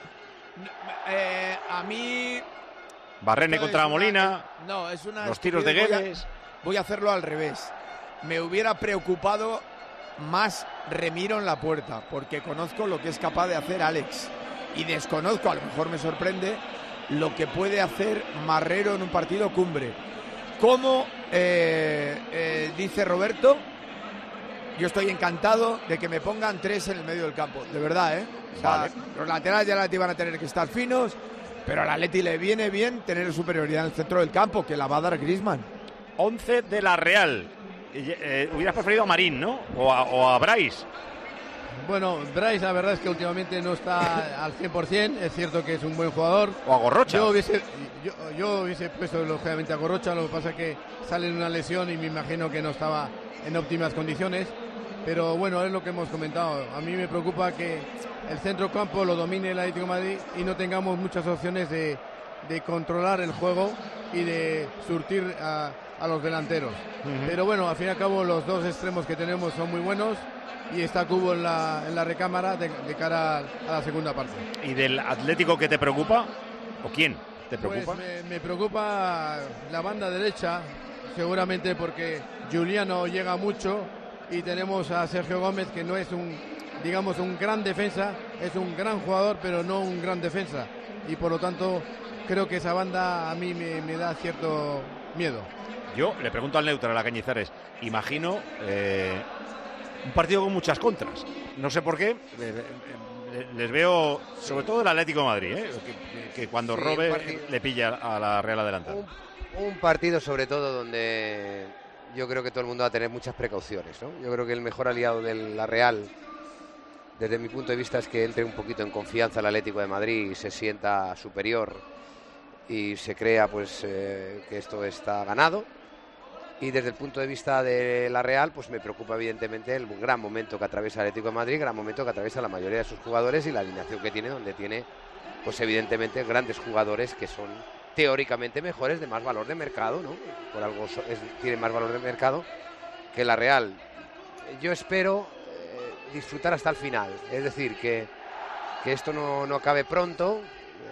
A mí... Barrene contra Molina. No, es una... Los tiros de Guedes. Voy a hacerlo al revés. Me hubiera preocupado más Remiro en la puerta, porque conozco lo que es capaz de hacer Alex. Y desconozco, a lo mejor me sorprende, lo que puede hacer Marrero en un partido cumbre. Como dice Roberto, yo estoy encantado de que me pongan 3 en el medio del campo, de verdad, ¿eh? O sea, vale. Los laterales ya te van a tener que estar finos, pero al Atleti le viene bien tener superioridad en el centro del campo, que la va a dar Griezmann. 11 de la Real. Hubieras preferido a Marín, ¿no? O a Brais. Bueno, Brais la verdad es que últimamente no está al 100%, es cierto que es un buen jugador. O a Gorrocha. Yo hubiese puesto lógicamente a Gorrocha, lo que pasa es que sale en una lesión y me imagino que no estaba en óptimas condiciones. Pero bueno, es lo que hemos comentado. A mí me preocupa que el centro campo lo domine el Atlético de Madrid y no tengamos muchas opciones de controlar el juego y de surtir a los delanteros. Pero bueno, al fin y al cabo los dos extremos que tenemos son muy buenos y está Cubo en la recámara de cara a la segunda parte. ¿Y del Atlético qué te preocupa? ¿O quién te preocupa? Pues me preocupa la banda derecha, seguramente porque Juliano llega mucho y tenemos a Sergio Gómez, que no es un gran defensa, es un gran jugador, pero no un gran defensa. Y por lo tanto, creo que esa banda a mí me da cierto miedo. Yo le pregunto al neutral, a Cañizares, imagino un partido con muchas contras. No sé por qué, les veo, sobre todo el Atlético de Madrid, que cuando Sí, robe le pilla a la Real adelantada. Un partido sobre todo donde yo creo que todo el mundo va a tener muchas precauciones, ¿no? Yo creo que el mejor aliado de la Real, desde mi punto de vista, es que entre un poquito en confianza el Atlético de Madrid y se sienta superior y se crea pues que esto está ganado. Y desde el punto de vista de la Real, pues me preocupa evidentemente el gran momento que atraviesa el Atlético de Madrid, gran momento que atraviesa la mayoría de sus jugadores y la alineación que tiene, donde tiene pues evidentemente grandes jugadores que son teóricamente mejores, de más valor de mercado, ¿no? Por algo tiene más valor de mercado que la Real. Yo espero disfrutar hasta el final, es decir, que esto no acabe pronto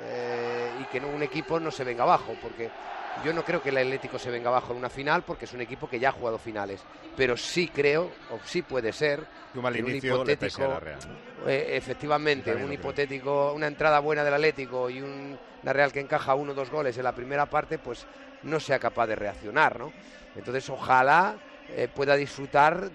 y que un equipo no se venga abajo, porque yo no creo que el Atlético se venga abajo en una final, porque es un equipo que ya ha jugado finales, pero sí creo, o sí puede ser, que un mal inicio le pese a la Real, ¿no? Efectivamente, una entrada buena del Atlético y una Real que encaja 1 o 2 goles en la primera parte, pues no sea capaz de reaccionar, ¿no? Entonces ojalá pueda disfrutar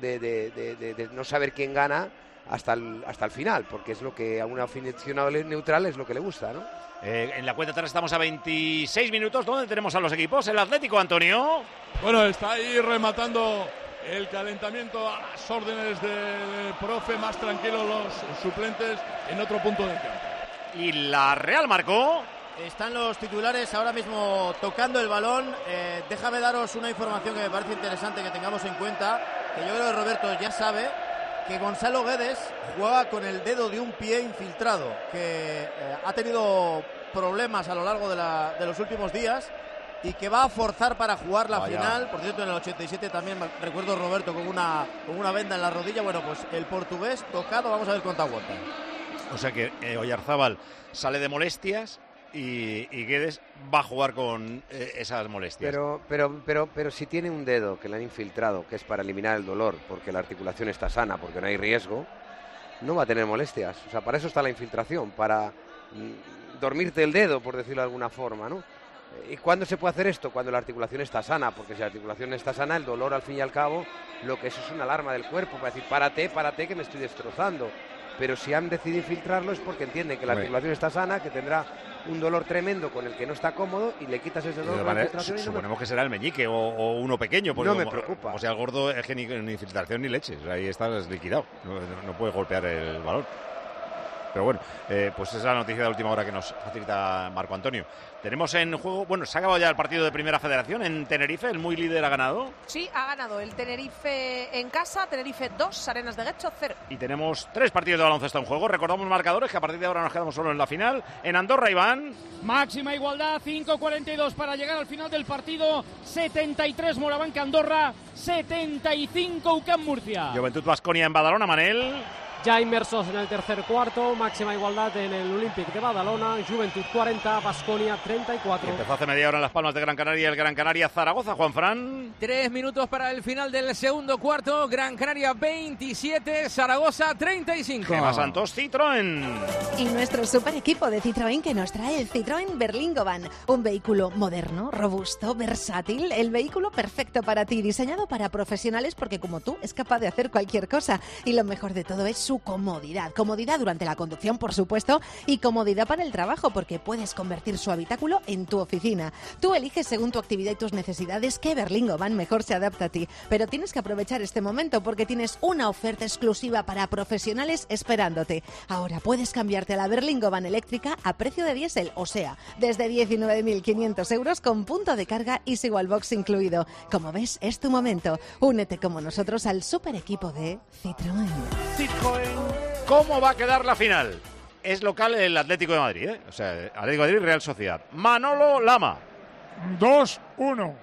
de no saber quién gana hasta el final, porque es lo que a un aficionado neutral es lo que le gusta, ¿no? En la cuenta atrás estamos a 26 minutos. ¿Dónde tenemos a los equipos? El Atlético, Antonio. Bueno, está ahí rematando el calentamiento a las órdenes del profe, más tranquilos los suplentes en otro punto del campo. Y la Real marcó. Están los titulares ahora mismo tocando el balón. Déjame daros una información que me parece interesante que tengamos en cuenta, que yo creo que Roberto ya sabe, que Gonzalo Guedes juega con el dedo de un pie infiltrado, que ha tenido problemas a lo largo de los últimos días y que va a forzar para jugar la final. Por cierto, en el 87 también recuerdo Roberto con una venda en la rodilla. Bueno, pues el portugués tocado, vamos a ver cuánto aguanta. O sea que Oyarzábal sale de molestias y Guedes va a jugar con esas molestias. Pero si tiene un dedo que le han infiltrado, que es para eliminar el dolor, porque la articulación está sana, porque no hay riesgo, no va a tener molestias. O sea, para eso está la infiltración, para dormirte el dedo, por decirlo de alguna forma, ¿no? ¿Y cuándo se puede hacer esto? Cuando la articulación está sana, porque si la articulación está sana, el dolor, al fin y al cabo, lo que es una alarma del cuerpo, para decir, párate, que me estoy destrozando. Pero si han decidido infiltrarlo es porque entienden que la articulación está sana, que tendrá un dolor tremendo con el que no está cómodo y le quitas ese dolor con la infiltración. Suponemos que será el meñique o uno pequeño. No me preocupa. O sea, el gordo es que ni infiltración ni leches. Ahí estás liquidado. No puede golpear el balón. Pero bueno, pues esa es la noticia de última hora que nos facilita Marco Antonio. Tenemos en juego, bueno, se ha acabado ya el partido de Primera Federación en Tenerife, el muy líder ha ganado. Sí, ha ganado el Tenerife en casa, Tenerife 2, Arenas de Guecho 0. Y tenemos 3 partidos de baloncesto en juego. Recordamos marcadores, que a partir de ahora nos quedamos solo en la final. En Andorra, Iván. Máxima igualdad, 5:42 para llegar al final del partido. 73 Morabanca Andorra, 75 UCAM Murcia. Juventud Baskonia en Badalona, Manel. Ya inmersos en el tercer cuarto, máxima igualdad en el Olympic de Badalona, Juventud 40, Baskonia 34. Y empezó hace media hora en Las Palmas de Gran Canaria, el Gran Canaria Zaragoza, Juanfran. 3 minutos para el final del segundo cuarto, Gran Canaria 27, Zaragoza 35. Gema Santos, Citroën. Y nuestro super equipo de Citroën que nos trae el Citroën Berlingo Van, un vehículo moderno, robusto, versátil, el vehículo perfecto para ti, diseñado para profesionales porque como tú es capaz de hacer cualquier cosa. Y lo mejor de todo es su comodidad durante la conducción, por supuesto, y comodidad para el trabajo, porque puedes convertir su habitáculo en tu oficina. Tú eliges según tu actividad y tus necesidades qué Berlingo Van mejor se adapta a ti, pero tienes que aprovechar este momento porque tienes una oferta exclusiva para profesionales esperándote. Ahora puedes cambiarte a la Berlingo Van eléctrica a precio de diésel, o sea, desde 19.500 euros con punto de carga y Wallbox incluido. Como ves, es tu momento. Únete como nosotros al super equipo de Citroën. ¿Cómo va a quedar la final? Es local el Atlético de Madrid, ¿eh? O sea, Atlético de Madrid, Real Sociedad. Manolo Lama. 2-1.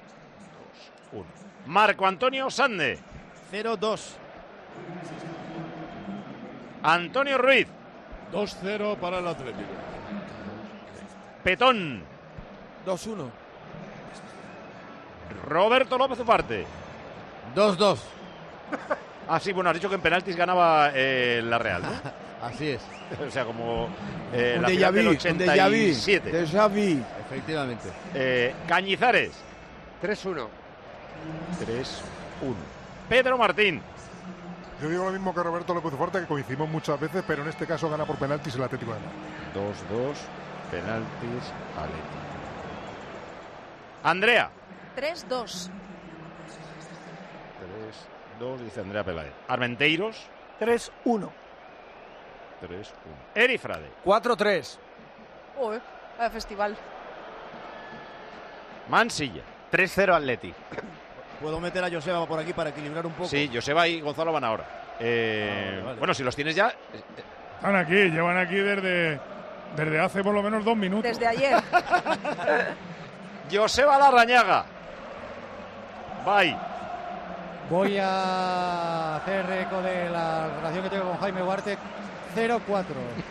Marco Antonio Sande. 0-2. Antonio Ruiz. 2-0 para el Atlético. Petón. 2-1. Roberto López Ufarte. 2-2. Ah, sí, bueno, has dicho que en penaltis ganaba la Real, ¿no? Así es. O sea, como Un la déjà final del vu, 87. déjà vu. Efectivamente. Cañizares. 3-1. 3-1. Pedro Martín. Yo digo lo mismo que Roberto López Fuerte, que coincidimos muchas veces, pero en este caso gana por penaltis el Atlético de Madrid. 2-2, penaltis, Atlético. Andrea. 3-2. 3-2, dice Andrea Peláez. Armenteiros. 3-1. 3-1. Eri Frade. 4-3. Uy, vaya festival. Mansilla. 3-0 Atleti. Puedo meter a Joseba por aquí para equilibrar un poco. Sí, Joseba y Gonzalo van ahora. Vale. Bueno, si los tienes ya. Están aquí, llevan aquí desde hace por lo menos 2 minutos. Desde ayer. Joseba Larrañaga. Bye. Voy a hacer eco de la relación que tengo con Jaime Huarte. 0-4.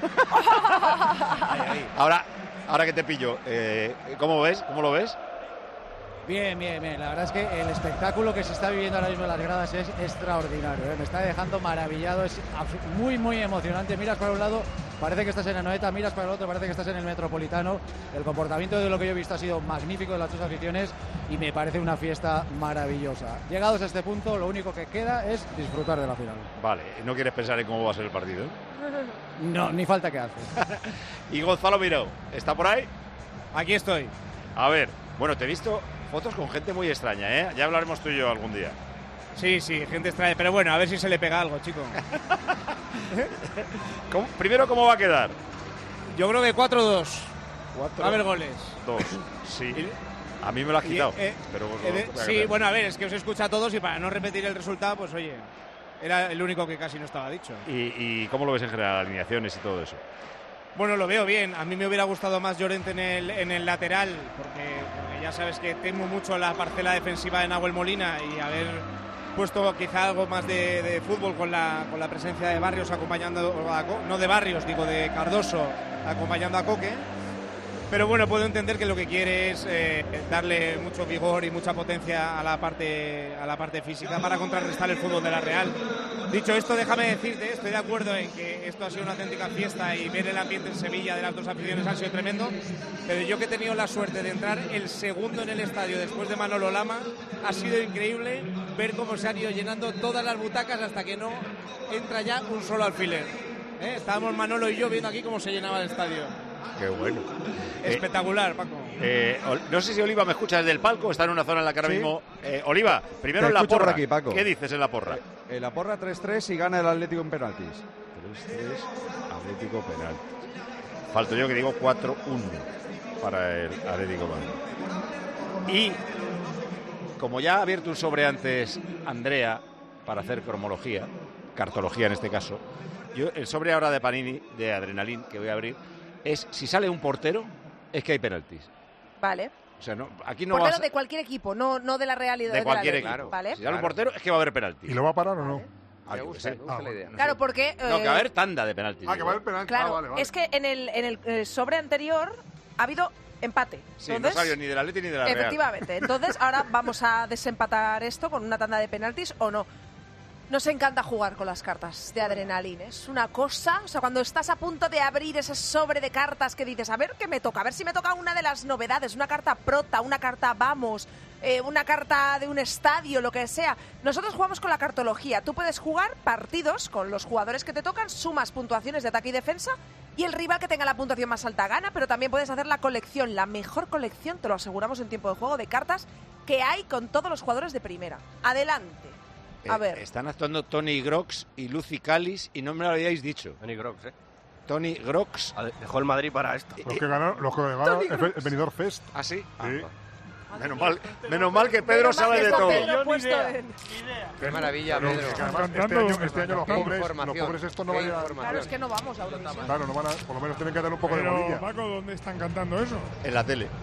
Ahora que te pillo, ¿cómo ves? ¿Cómo lo ves? Bien. La verdad es que el espectáculo que se está viviendo ahora mismo en las gradas es extraordinario. Me está dejando maravillado. Es muy emocionante. Miras para un lado, parece que estás en Anoeta. Miras para el otro, parece que estás en el Metropolitano. El comportamiento de lo que yo he visto ha sido magnífico de las dos aficiones y me parece una fiesta maravillosa. Llegados a este punto, lo único que queda es disfrutar de la final. Vale, ¿no quieres pensar en cómo va a ser el partido? No, ni falta que hace. Y Gonzalo Miró, ¿está por ahí? Aquí estoy. A ver, bueno, te he visto fotos con gente muy extraña, ¿eh? Ya hablaremos tú y yo algún día. Sí, gente extraña, pero bueno, a ver si se le pega algo, chico. Primero, ¿cómo va a quedar? Yo creo que 4-2. Va a haber goles. 2, sí. A mí me lo has quitado. Sí, bueno, a ver, es que os escucha a todos y para no repetir el resultado, pues oye, era el único que casi no estaba dicho. ¿Y cómo lo ves en general, alineaciones y todo eso? Bueno, lo veo bien. A mí me hubiera gustado más Llorente en el lateral, porque ya sabes que temo mucho la parcela defensiva de Nahuel Molina y haber puesto quizá algo más de fútbol con la presencia de Barrios acompañando, no de Barrios, digo de Cardoso acompañando a Coque. Pero bueno, puedo entender que lo que quiere es darle mucho vigor y mucha potencia a la parte física para contrarrestar el fútbol de la Real. Dicho esto, déjame decirte, estoy de acuerdo en que esto ha sido una auténtica fiesta y ver el ambiente en Sevilla de las dos aficiones ha sido tremendo, pero yo que he tenido la suerte de entrar el segundo en el estadio después de Manolo Lama, ha sido increíble ver cómo se han ido llenando todas las butacas hasta que no entra ya un solo alfiler. Estábamos Manolo y yo viendo aquí cómo se llenaba el estadio. Qué bueno. Espectacular, Paco. No sé si Oliva me escucha desde el palco, está en una zona en la que ahora mismo... Oliva, primero en la porra. Por aquí, Paco. ¿Qué dices en la porra? En la porra 3-3 y gana el Atlético en penaltis. 3-3, Atlético penaltis. Falto yo que digo 4-1 para el Atlético Madrid. Y como ya ha abierto un sobre antes Andrea para hacer cromología, cartología en este caso, yo el sobre ahora de Panini, de Adrenalin, que voy a abrir, es si sale un portero, es que hay penaltis. Vale. O sea, aquí no portero vas... de cualquier equipo, no de la Real y de cualquier equipo. Claro. ¿Vale? Si sale un portero, es que va a haber penaltis. ¿Y lo va a parar o no? Me gusta la idea. Claro, porque... No, que va a haber tanda de penaltis. Que va a haber penaltis. Claro, vale. es que en el sobre anterior ha habido empate. Sí, entonces, no salió ni del Atleti ni de la Real. Efectivamente. Entonces, ahora vamos a desempatar esto con una tanda de penaltis o no. Nos encanta jugar con las cartas de Adrenalin. Es una cosa, o sea, cuando estás a punto de abrir ese sobre de cartas que dices, a ver qué me toca, a ver si me toca una de las novedades, una carta prota, una carta vamos, una carta de un estadio, lo que sea. Nosotros jugamos con la cartología. Tú puedes jugar partidos con los jugadores que te tocan, sumas puntuaciones de ataque y defensa y el rival que tenga la puntuación más alta gana, pero también puedes hacer la colección, la mejor colección, te lo aseguramos en tiempo de juego, de cartas que hay con todos los jugadores de primera. Adelante. A ver. Están actuando Tony Grox y Lucy Calis y no me lo habíais dicho. Tony Grox, Tony Grox. Dejó el Madrid para esto. Los que ganaron el Benidorm Fest. ¿Ah, sí? Sí. Menos mal que Pedro sabe de todo. Qué maravilla, Pedro. Este año los pobres estos no van a... Claro, es que no vamos a Eurovisión. Claro, no van a, por lo menos tienen que dar un poco de bolilla. Paco, ¿dónde están cantando eso? En la tele.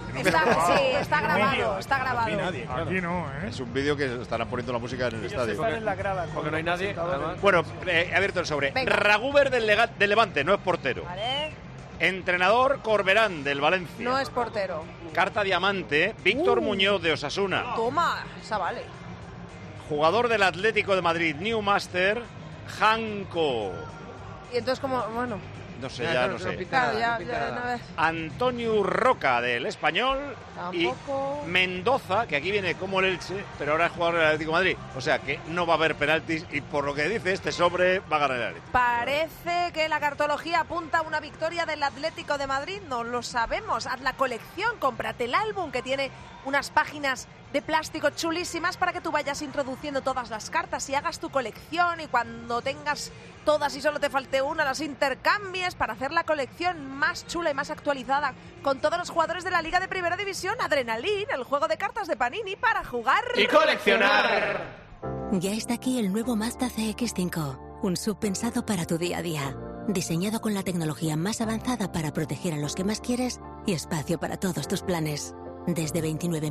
Está grabado, está grabado. Aquí no, ¿eh? Es un vídeo que estarán poniendo la música en el estadio. Porque no hay nadie. Bueno, he abierto el sobre. Venga. Ragúber del Levante, no es portero. Vale. Entrenador Corberán del Valencia. No es portero. Carta diamante, Víctor Muñoz de Osasuna. Toma, esa vale. jugador del Atlético de Madrid, Newmaster, Janko. Y entonces como, bueno... No sé, ya no sé. Claro, Antonio Roca, del Español. Tampoco. Y Mendoza, que aquí viene como el Elche, pero ahora es jugador del Atlético de Madrid. O sea que no va a haber penaltis y por lo que dice este sobre va a ganar el Atlético. Parece que la cartología apunta a una victoria del Atlético de Madrid. No lo sabemos. Haz la colección, cómprate el álbum que tiene unas páginas de plástico chulísimas para que tú vayas introduciendo todas las cartas y hagas tu colección, y cuando tengas todas y solo te falte una, las intercambies para hacer la colección más chula y más actualizada con todos los jugadores de la Liga de Primera División. Adrenalin, el juego de cartas de Panini para jugar y coleccionar. Ya está aquí el nuevo Mazda CX-5, un SUV pensado para tu día a día, diseñado con la tecnología más avanzada para proteger a los que más quieres y espacio para todos tus planes. Desde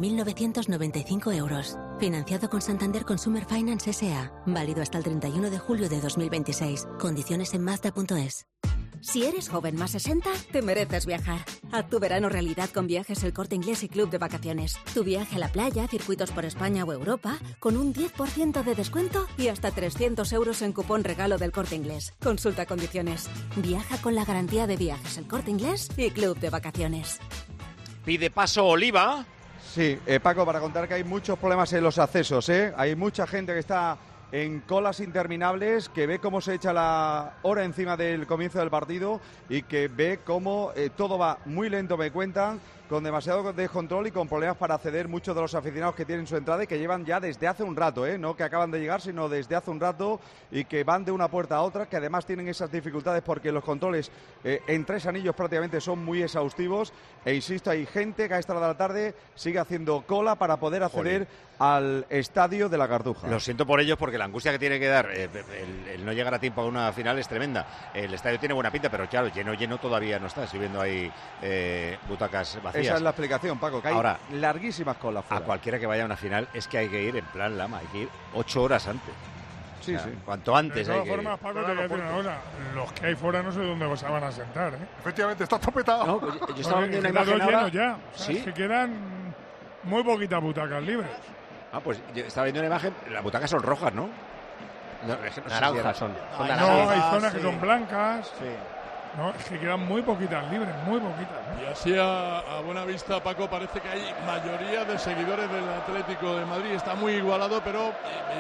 29.995 euros. Financiado con Santander Consumer Finance S.A. Válido hasta el 31 de julio de 2026. Condiciones en Mazda.es. Si eres joven más 60, te mereces viajar. Haz tu verano realidad con Viajes El Corte Inglés y Club de Vacaciones. Tu viaje a la playa, circuitos por España o Europa, con un 10% de descuento y hasta 300 euros en cupón regalo del Corte Inglés. Consulta condiciones. Viaja con la garantía de Viajes El Corte Inglés y Club de Vacaciones. Pide paso Oliva. Sí, Paco, para contar que hay muchos problemas en los accesos, ¿eh? Hay mucha gente que está en colas interminables, que ve cómo se echa la hora encima del comienzo del partido y que ve cómo todo va muy lento, me cuentan, con demasiado descontrol y con problemas para acceder muchos de los aficionados que tienen su entrada y que llevan ya desde hace un rato, no que acaban de llegar, sino desde hace un rato, y que van de una puerta a otra, que además tienen esas dificultades porque los controles en 3 anillos prácticamente son muy exhaustivos, e insisto, hay gente que a esta hora de la tarde sigue haciendo cola para poder acceder al estadio de la Cartuja. Lo siento por ellos, porque la angustia que tiene que dar el no llegar a tiempo a una final es tremenda. El estadio tiene buena pinta, pero claro, lleno todavía no está. Estoy viendo ahí butacas vacías. Esa es la explicación, Paco, que hay ahora larguísimas colas fuera. A cualquiera que vaya a una final es que hay que ir en plan lama, hay que ir 8 horas antes. Sí, sí. Cuanto antes hay que ir. De todas formas, Paco, te voy a decir una cosa. Los que hay fuera no sé dónde se van a sentar, Efectivamente, está topetado. No, pues yo estaba viendo una imagen ahora. Ya. ¿Sí? Es que quedan muy poquitas butacas libres. Pues yo estaba viendo una imagen, las butacas son rojas, ¿no? Naranjas son. No, hay zonas que son blancas. Sí. No, es que quedan muy poquitas libres, muy poquitas. Y así a buena vista, Paco, parece que hay mayoría de seguidores del Atlético de Madrid. Está muy igualado, pero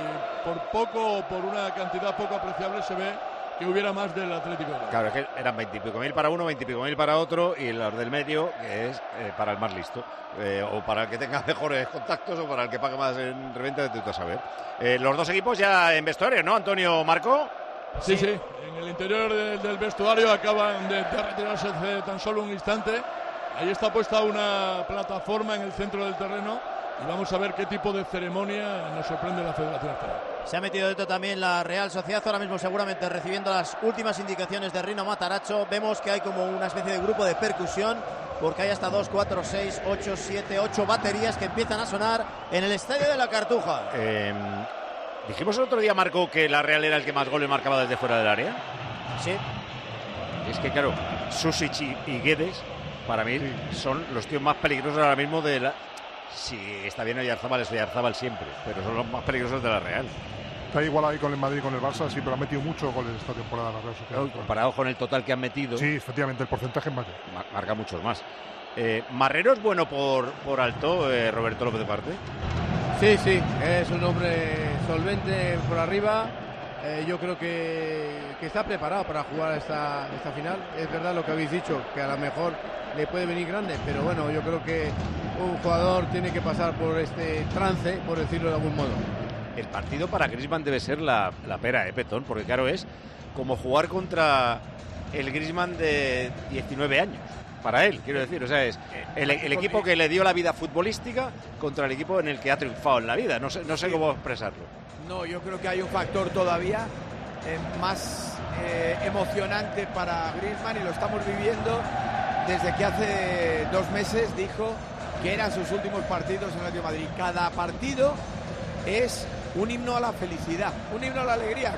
por una cantidad poco apreciable se ve que hubiera más del Atlético de Madrid. Claro, es que eran 20 y pico mil para uno, 20 y pico mil para otro, y los del medio, que es para el más listo, o para el que tenga mejores contactos, o para el que pague más en reventa, de todo saber. Los dos equipos ya en vestuario, ¿no, Antonio Marco? Sí. En el interior del vestuario acaban de retirarse hace tan solo un instante. Ahí está puesta una plataforma en el centro del terreno y vamos a ver qué tipo de ceremonia nos sorprende la Federación Española. Se ha metido dentro también la Real Sociedad, ahora mismo seguramente recibiendo las últimas indicaciones de Rino Matarazzo. Vemos que hay como una especie de grupo de percusión, porque hay hasta 2, 4, 6, 8, 7, 8 baterías que empiezan a sonar en el estadio de la Cartuja. Dijimos el otro día, Marco, que la Real era el que más goles marcaba desde fuera del área. Sí. Es que, claro, Susic y Guedes, para mí, son los tíos más peligrosos ahora mismo de la... Si está bien Oyarzábal, es Oyarzábal siempre, pero son los más peligrosos de la Real. Está igual ahí con el Madrid y con el Barça, sí, pero ha metido muchos goles esta temporada la Real Sociedad. Comparado con el total que han metido... Sí, efectivamente, el porcentaje es mayor. Marca muchos más. ¿Marrero es bueno por alto, Roberto López de Parte? Sí, es un hombre solvente por arriba. Yo creo que está preparado para jugar esta final. Es verdad lo que habéis dicho, que a lo mejor le puede venir grande, pero bueno, yo creo que un jugador tiene que pasar por este trance, por decirlo de algún modo. El partido para Griezmann debe ser la pera, Petón, porque claro, es como jugar contra el Griezmann de 19 años. Para él, quiero decir, o sea, es el equipo que le dio la vida futbolística contra el equipo en el que ha triunfado en la vida. No sé cómo expresarlo. No, yo creo que hay un factor todavía más emocionante para Griezmann, y lo estamos viviendo desde que hace 2 meses dijo que eran sus últimos partidos en el Atlético de Madrid. Cada partido es un himno a la felicidad, un himno a la alegría.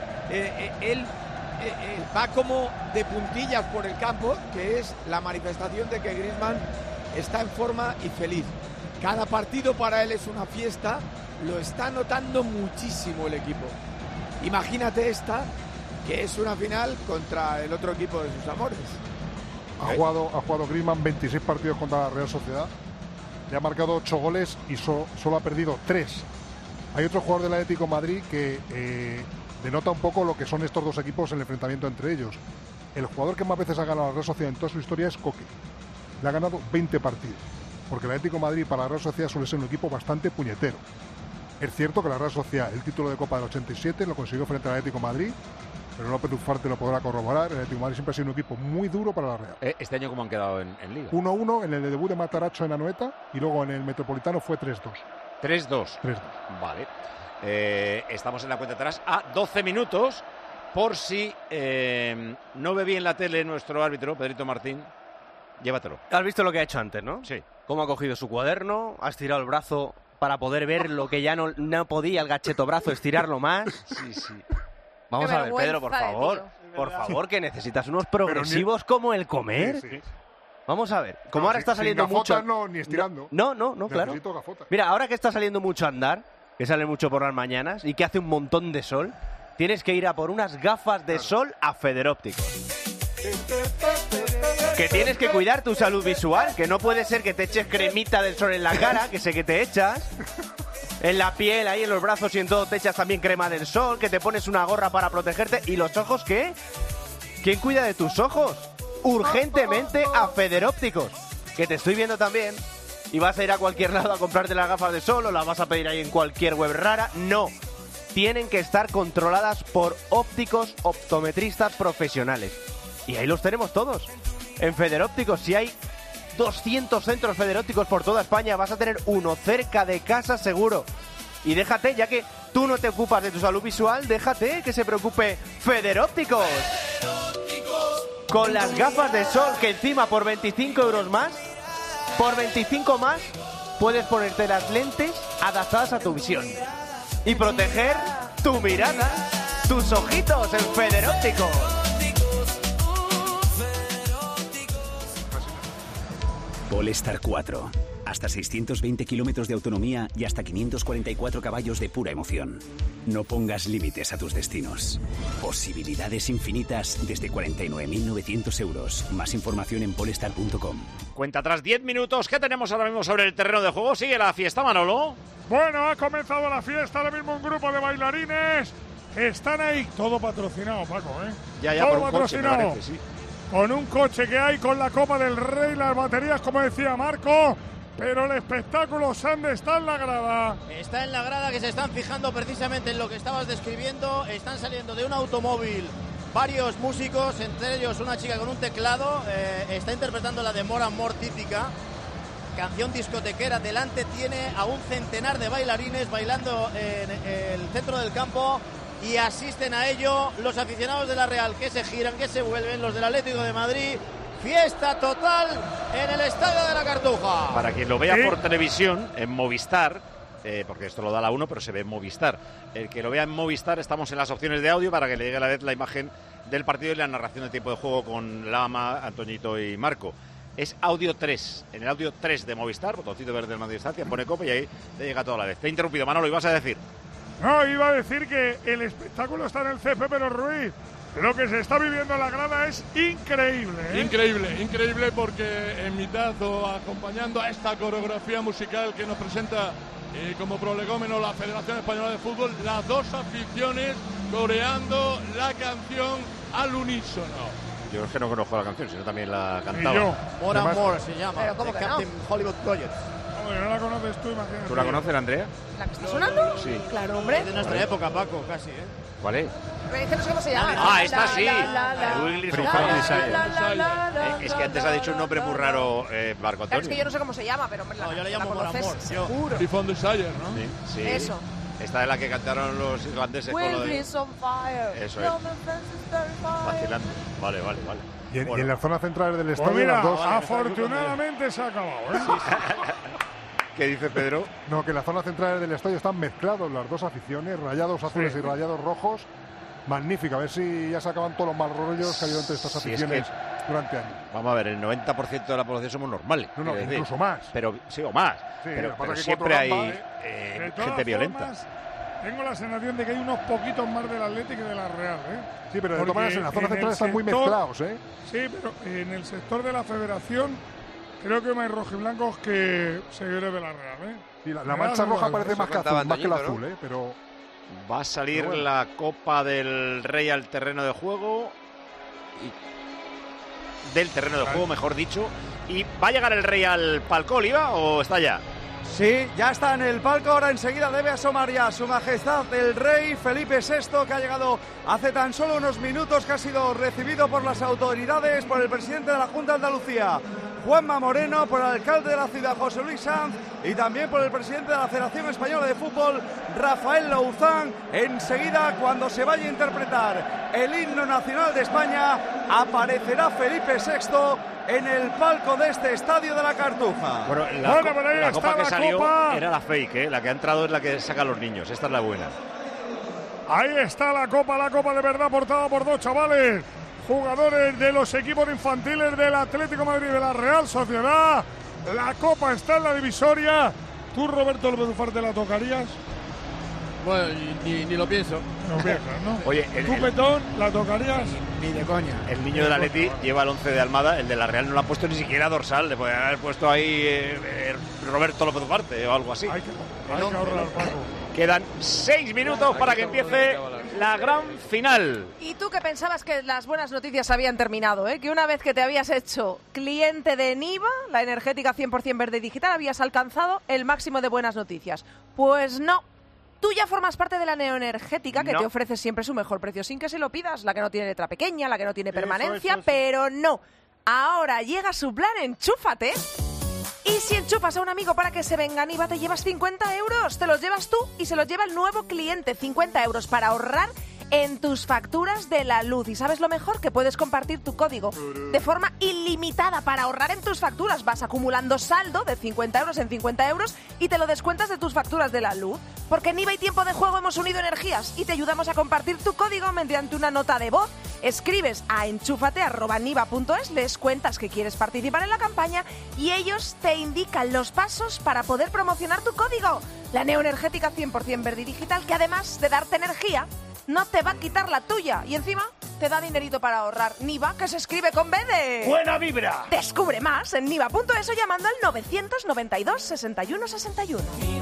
Él va como de puntillas por el campo, que es la manifestación de que Griezmann está en forma y feliz. Cada partido para él es una fiesta, lo está notando muchísimo el equipo. Imagínate esta, que es una final contra el otro equipo de sus amores. Ha jugado Griezmann 26 partidos contra la Real Sociedad, le ha marcado 8 goles y solo ha perdido 3. Hay otro jugador del Atlético de Madrid que denota un poco lo que son estos dos equipos en el enfrentamiento entre ellos. El jugador que más veces ha ganado a la Real Sociedad en toda su historia es Coque. Le ha ganado 20 partidos, porque el Atlético de Madrid para la Real Sociedad suele ser un equipo bastante puñetero. Es cierto que la Real Sociedad, el título de Copa del 87, lo consiguió frente al Atlético de Madrid, pero López Ufarte lo podrá corroborar. El Atlético de Madrid siempre ha sido un equipo muy duro para la Real. ¿Este año cómo han quedado en Liga? 1-1 en el debut de Mataracho en Anoeta y luego en el Metropolitano fue 3-2. 3-2. Vale. Estamos en la cuenta atrás a 12 minutos. Por si no ve bien la tele nuestro árbitro, Pedrito Martín, llévatelo. Has visto lo que ha hecho antes, ¿no? Sí. Cómo ha cogido su cuaderno, ha estirado el brazo para poder ver lo que ya no podía el gacheto brazo estirarlo más. Sí. Vamos a ver, Pedro, por favor. Por favor, que necesitas unos progresivos como el comer. Sí. Vamos a ver. Como ahora está saliendo sin gafotas, mucho. No, ni estirando. No, claro. Necesito gafotas. Mira, ahora que está saliendo mucho a andar, que sale mucho por las mañanas y que hace un montón de sol, tienes que ir a por unas gafas de sol a Federópticos. Que tienes que cuidar tu salud visual, que no puede ser que te eches cremita del sol en la cara, que sé que te echas. En la piel, ahí en los brazos y en todo te echas también crema del sol, que te pones una gorra para protegerte. ¿Y los ojos qué? ¿Quién cuida de tus ojos? Urgentemente a Federópticos, que te estoy viendo también. Y vas a ir a cualquier lado a comprarte las gafas de sol o las vas a pedir ahí en cualquier web rara. No, tienen que estar controladas por ópticos optometristas profesionales. Y ahí los tenemos todos. En Federópticos, si hay 200 centros Federópticos por toda España, vas a tener uno cerca de casa seguro. Y déjate, ya que tú no te ocupas de tu salud visual, déjate que se preocupe Federópticos. Con las gafas de sol, que encima por 25 euros más, por 25 más, puedes ponerte las lentes adaptadas a tu visión. Y proteger tu mirada, tus ojitos en Federópticos. Polestar 4. Hasta 620 kilómetros de autonomía y hasta 544 caballos de pura emoción. No pongas límites a tus destinos. Posibilidades infinitas desde 49.900 euros. Más información en polestar.com. Cuenta atrás 10 minutos. ¿Qué tenemos ahora mismo sobre el terreno de juego? ¿Sigue la fiesta, Manolo? Bueno, ha comenzado la fiesta. Ahora mismo un grupo de bailarines están ahí. Todo patrocinado, Paco, ¿eh? Ya, todo por un patrocinado. coche, me parece, sí. Con un coche que hay, con la Copa del Rey, las baterías, como decía Marco, pero el espectáculo, Sande, está en la grada. Está en la grada, que se están fijando precisamente en lo que estabas describiendo. Están saliendo de un automóvil varios músicos, entre ellos una chica con un teclado. Está interpretando la de More and More típica, canción discotequera. Delante tiene a un centenar de bailarines bailando en el centro del campo. Y asisten a ello los aficionados de la Real, que se giran, que se vuelven, los del Atlético de Madrid. Fiesta total en el Estadio de la Cartuja. Para quien lo vea por televisión, en Movistar, porque esto lo da la 1, pero se ve en Movistar. El que lo vea en Movistar, estamos en las opciones de audio para que le llegue a la vez la imagen del partido y la narración de tiempo de juego con Lama, Antoñito y Marco. Es audio 3. En el audio 3 de Movistar, botoncito verde del mando de distancia, pone copa y ahí te llega toda la vez. Te he interrumpido, Manolo, ibas a decir. No, iba a decir que el espectáculo está en el CP, pero Ruiz, lo que se está viviendo en la grada es increíble, ¿eh? Increíble porque en mitad o acompañando a esta coreografía musical que nos presenta como prolegómeno la Federación Española de Fútbol, las dos aficiones coreando la canción al unísono. Yo es que no conozco la canción, sino también la cantaba. Y yo. More and More se llama. Pero ¿cómo que no? Captain Hollywood Project. Hombre, no la conoces tú, imagínate. ¿Tú la conoces, Andrea? ¿La que está sonando? Sí. Claro, hombre. Es de nuestra época, Paco, casi, ¿eh? ¿Cuál es? Me dice, no sé cómo se llama. Ah, esta sí. Free Es que antes ha dicho un nombre muy raro, Marco Claro, Antonio. es que yo no sé cómo se llama, pero hombre, No, yo le la llamo More and conoces More. seguro. If on Desire, ¿no? Sí. Eso. Esta es la que cantaron los irlandeses con lo de... Eso es. Vacilando. Vale. Y en las zonas centrales del estadio, mira, las dos... afortunadamente se ha acabado, ¿eh? ¿Qué dice Pedro? No, que en las zonas centrales del estadio están mezclados las dos aficiones, rayados azules y rayados rojos. magnífica. A ver si ya se acaban todos los mal rollos que ha habido entre estas aficiones durante años. Vamos a ver, el 90% de la población somos normales. No, incluso más. Pero, sí, o más. Sí, pero siempre hay gente violenta. Tengo la sensación de que hay unos poquitos más del Atlético que de la Real, Sí, pero de todas maneras en la zona central están muy mezclados, Sí, pero en el sector de la Federación creo que hay rojiblancos que seguidores de la Real, Sí, la mancha roja parece más que azul, más que el azul, pero... Va a salir la Copa del Rey al terreno de juego. Del terreno de juego, mejor dicho. ¿Y va a llegar el Rey al palco, Oliva, o está ya? Sí, ya está en el palco, ahora enseguida debe asomar ya Su Majestad el Rey Felipe VI, que ha llegado hace tan solo unos minutos, que ha sido recibido por las autoridades, por el presidente de la Junta de Andalucía, Juanma Moreno, por el alcalde de la ciudad, José Luis Sanz, y también por el presidente de la Federación Española de Fútbol, Rafael Louzán. Enseguida, cuando se vaya a interpretar el himno nacional de España, aparecerá Felipe VI en el palco de este estadio de la Cartuja. Bueno, la copa que salió era la fake, la que ha entrado es la que sacan los niños. Esta es la buena. Ahí está la copa de verdad, portada por dos chavales, jugadores de los equipos infantiles del Atlético de Madrid y de la Real Sociedad. La copa está en la divisoria. ¿Tú, Roberto López Ufarte, la tocarías? Bueno, ni lo pienso. No piensas, ¿no? Oye, ¿tú, Petón, la tocarías? Ni de coña. El niño del Atleti lleva el 11 de Almada, el de la Real no lo ha puesto ni siquiera dorsal, le puede haber puesto ahí Roberto López Ufarte o algo así. Hay que ahorrar, Paco. Quedan 6 minutos para que empiece la gran final. Y tú que pensabas que las buenas noticias habían terminado, que una vez que te habías hecho cliente de Niva, la energética 100% verde y digital, habías alcanzado el máximo de buenas noticias. Pues no. Tú ya formas parte de la neoenergética, que te ofrece siempre su mejor precio sin que se lo pidas, la que no tiene letra pequeña, la que no tiene permanencia, pero no. Ahora llega su plan Enchúfate. Y si enchufas a un amigo para que se venga a Niva, te llevas 50 euros. Te los llevas tú y se los lleva el nuevo cliente. 50 euros para ahorrar en tus facturas de la luz. ¿Y sabes lo mejor? Que puedes compartir tu código de forma ilimitada para ahorrar en tus facturas. Vas acumulando saldo de 50 euros en 50 euros y te lo descuentas de tus facturas de la luz. Porque en Niva y Tiempo de Juego hemos unido energías y te ayudamos a compartir tu código mediante una nota de voz. Escribes a enchúfate@niva.es, les cuentas que quieres participar en la campaña y ellos te indican los pasos para poder promocionar tu código. La neoenergética 100% verde y digital, que además de darte energía, no te va a quitar la tuya y encima te da dinerito para ahorrar. Niva, que se escribe con B de... ¡Buena vibra! Descubre más en niva.es o llamando al 992 61 61.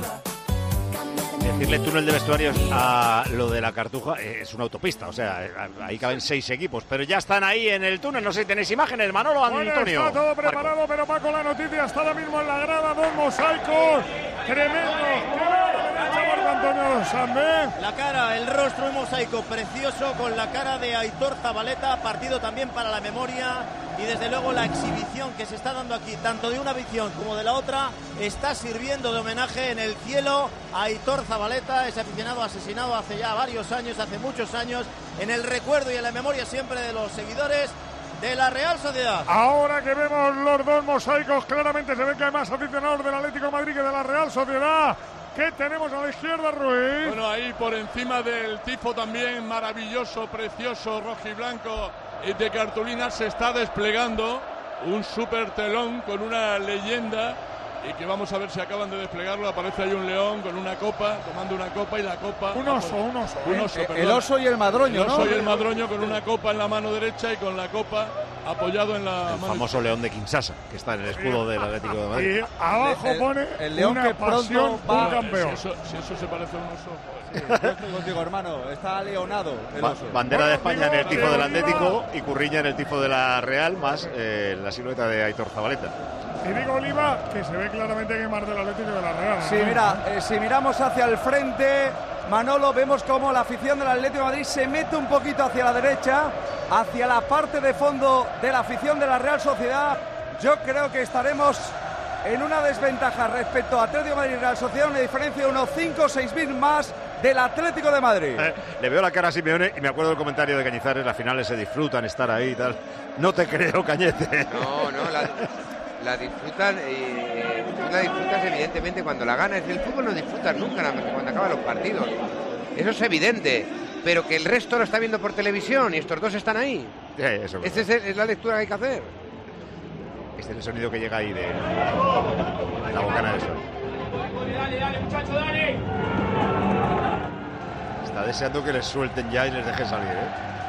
Decirle túnel de vestuarios a lo de la Cartuja es una autopista, o sea, ahí caben 6 equipos, pero ya están ahí en el túnel, no sé si tenéis imágenes, Manolo, Antonio. Bueno, está todo preparado, Marco. Pero Paco, la noticia está ahora mismo en la grada, dos mosaicos tremendos. Antonio Sandé. La cara, el rostro, un mosaico precioso con la cara de Aitor Zabaleta, partido también para la memoria, y desde luego la exhibición que se está dando aquí, tanto de una visión como de la otra, está sirviendo de homenaje en el cielo a Aitor Zabaleta, ese aficionado asesinado hace ya varios años, hace muchos años, en el recuerdo y en la memoria siempre de los seguidores de la Real Sociedad. Ahora que vemos los dos mosaicos, claramente se ve que hay más aficionados del Atlético de Madrid que de la Real Sociedad. ¿Qué tenemos a la izquierda, Ruiz? Bueno, ahí por encima del tifo también maravilloso, precioso, rojiblanco de cartulina, se está desplegando un super telón con una leyenda y que vamos a ver si acaban de desplegarlo. Aparece ahí un león con una copa, tomando una copa, y la copa... Un oso. El oso y el madroño, ¿no? El oso y el madroño con una copa en la mano derecha y con la copa apoyado en la mano. El famoso león de Kinshasa, que está en el escudo del Atlético de Madrid. Y abajo pone el león una que pasión, va, un campeón. Si eso se parece a un oso. Sí, yo estoy contigo, hermano. Está leonado el oso. Bandera de España en el tifo del Atlético y Curriña en el tifo de la Real, más la silueta de Aitor Zabaleta. Y digo, Oliva, que se ve claramente que hay más del Atlético y de la Real. Sí, mira, si miramos hacia el frente, Manolo, vemos como la afición del Atlético de Madrid se mete un poquito hacia la derecha, hacia la parte de fondo de la afición de la Real Sociedad. Yo creo que estaremos en una desventaja respecto a Atlético de Madrid y Real Sociedad, una diferencia de unos 5 o 6 mil más del Atlético de Madrid. Le veo la cara a Simeone y me acuerdo del comentario de Cañizares, las finales se disfrutan, estar ahí y tal. No te creo, Cañete. No, la disfrutan, tú la disfrutas evidentemente cuando la ganas. El fútbol no disfrutas nunca, nada más que cuando acaban los partidos. Eso es evidente. pero que el resto lo está viendo por televisión y estos dos están ahí. Eso Esa es la lectura que hay que hacer. Este es el sonido que llega ahí de la bocana de sol. Dale, muchacho, dale. Está deseando que les suelten ya y les dejen salir, ¿eh?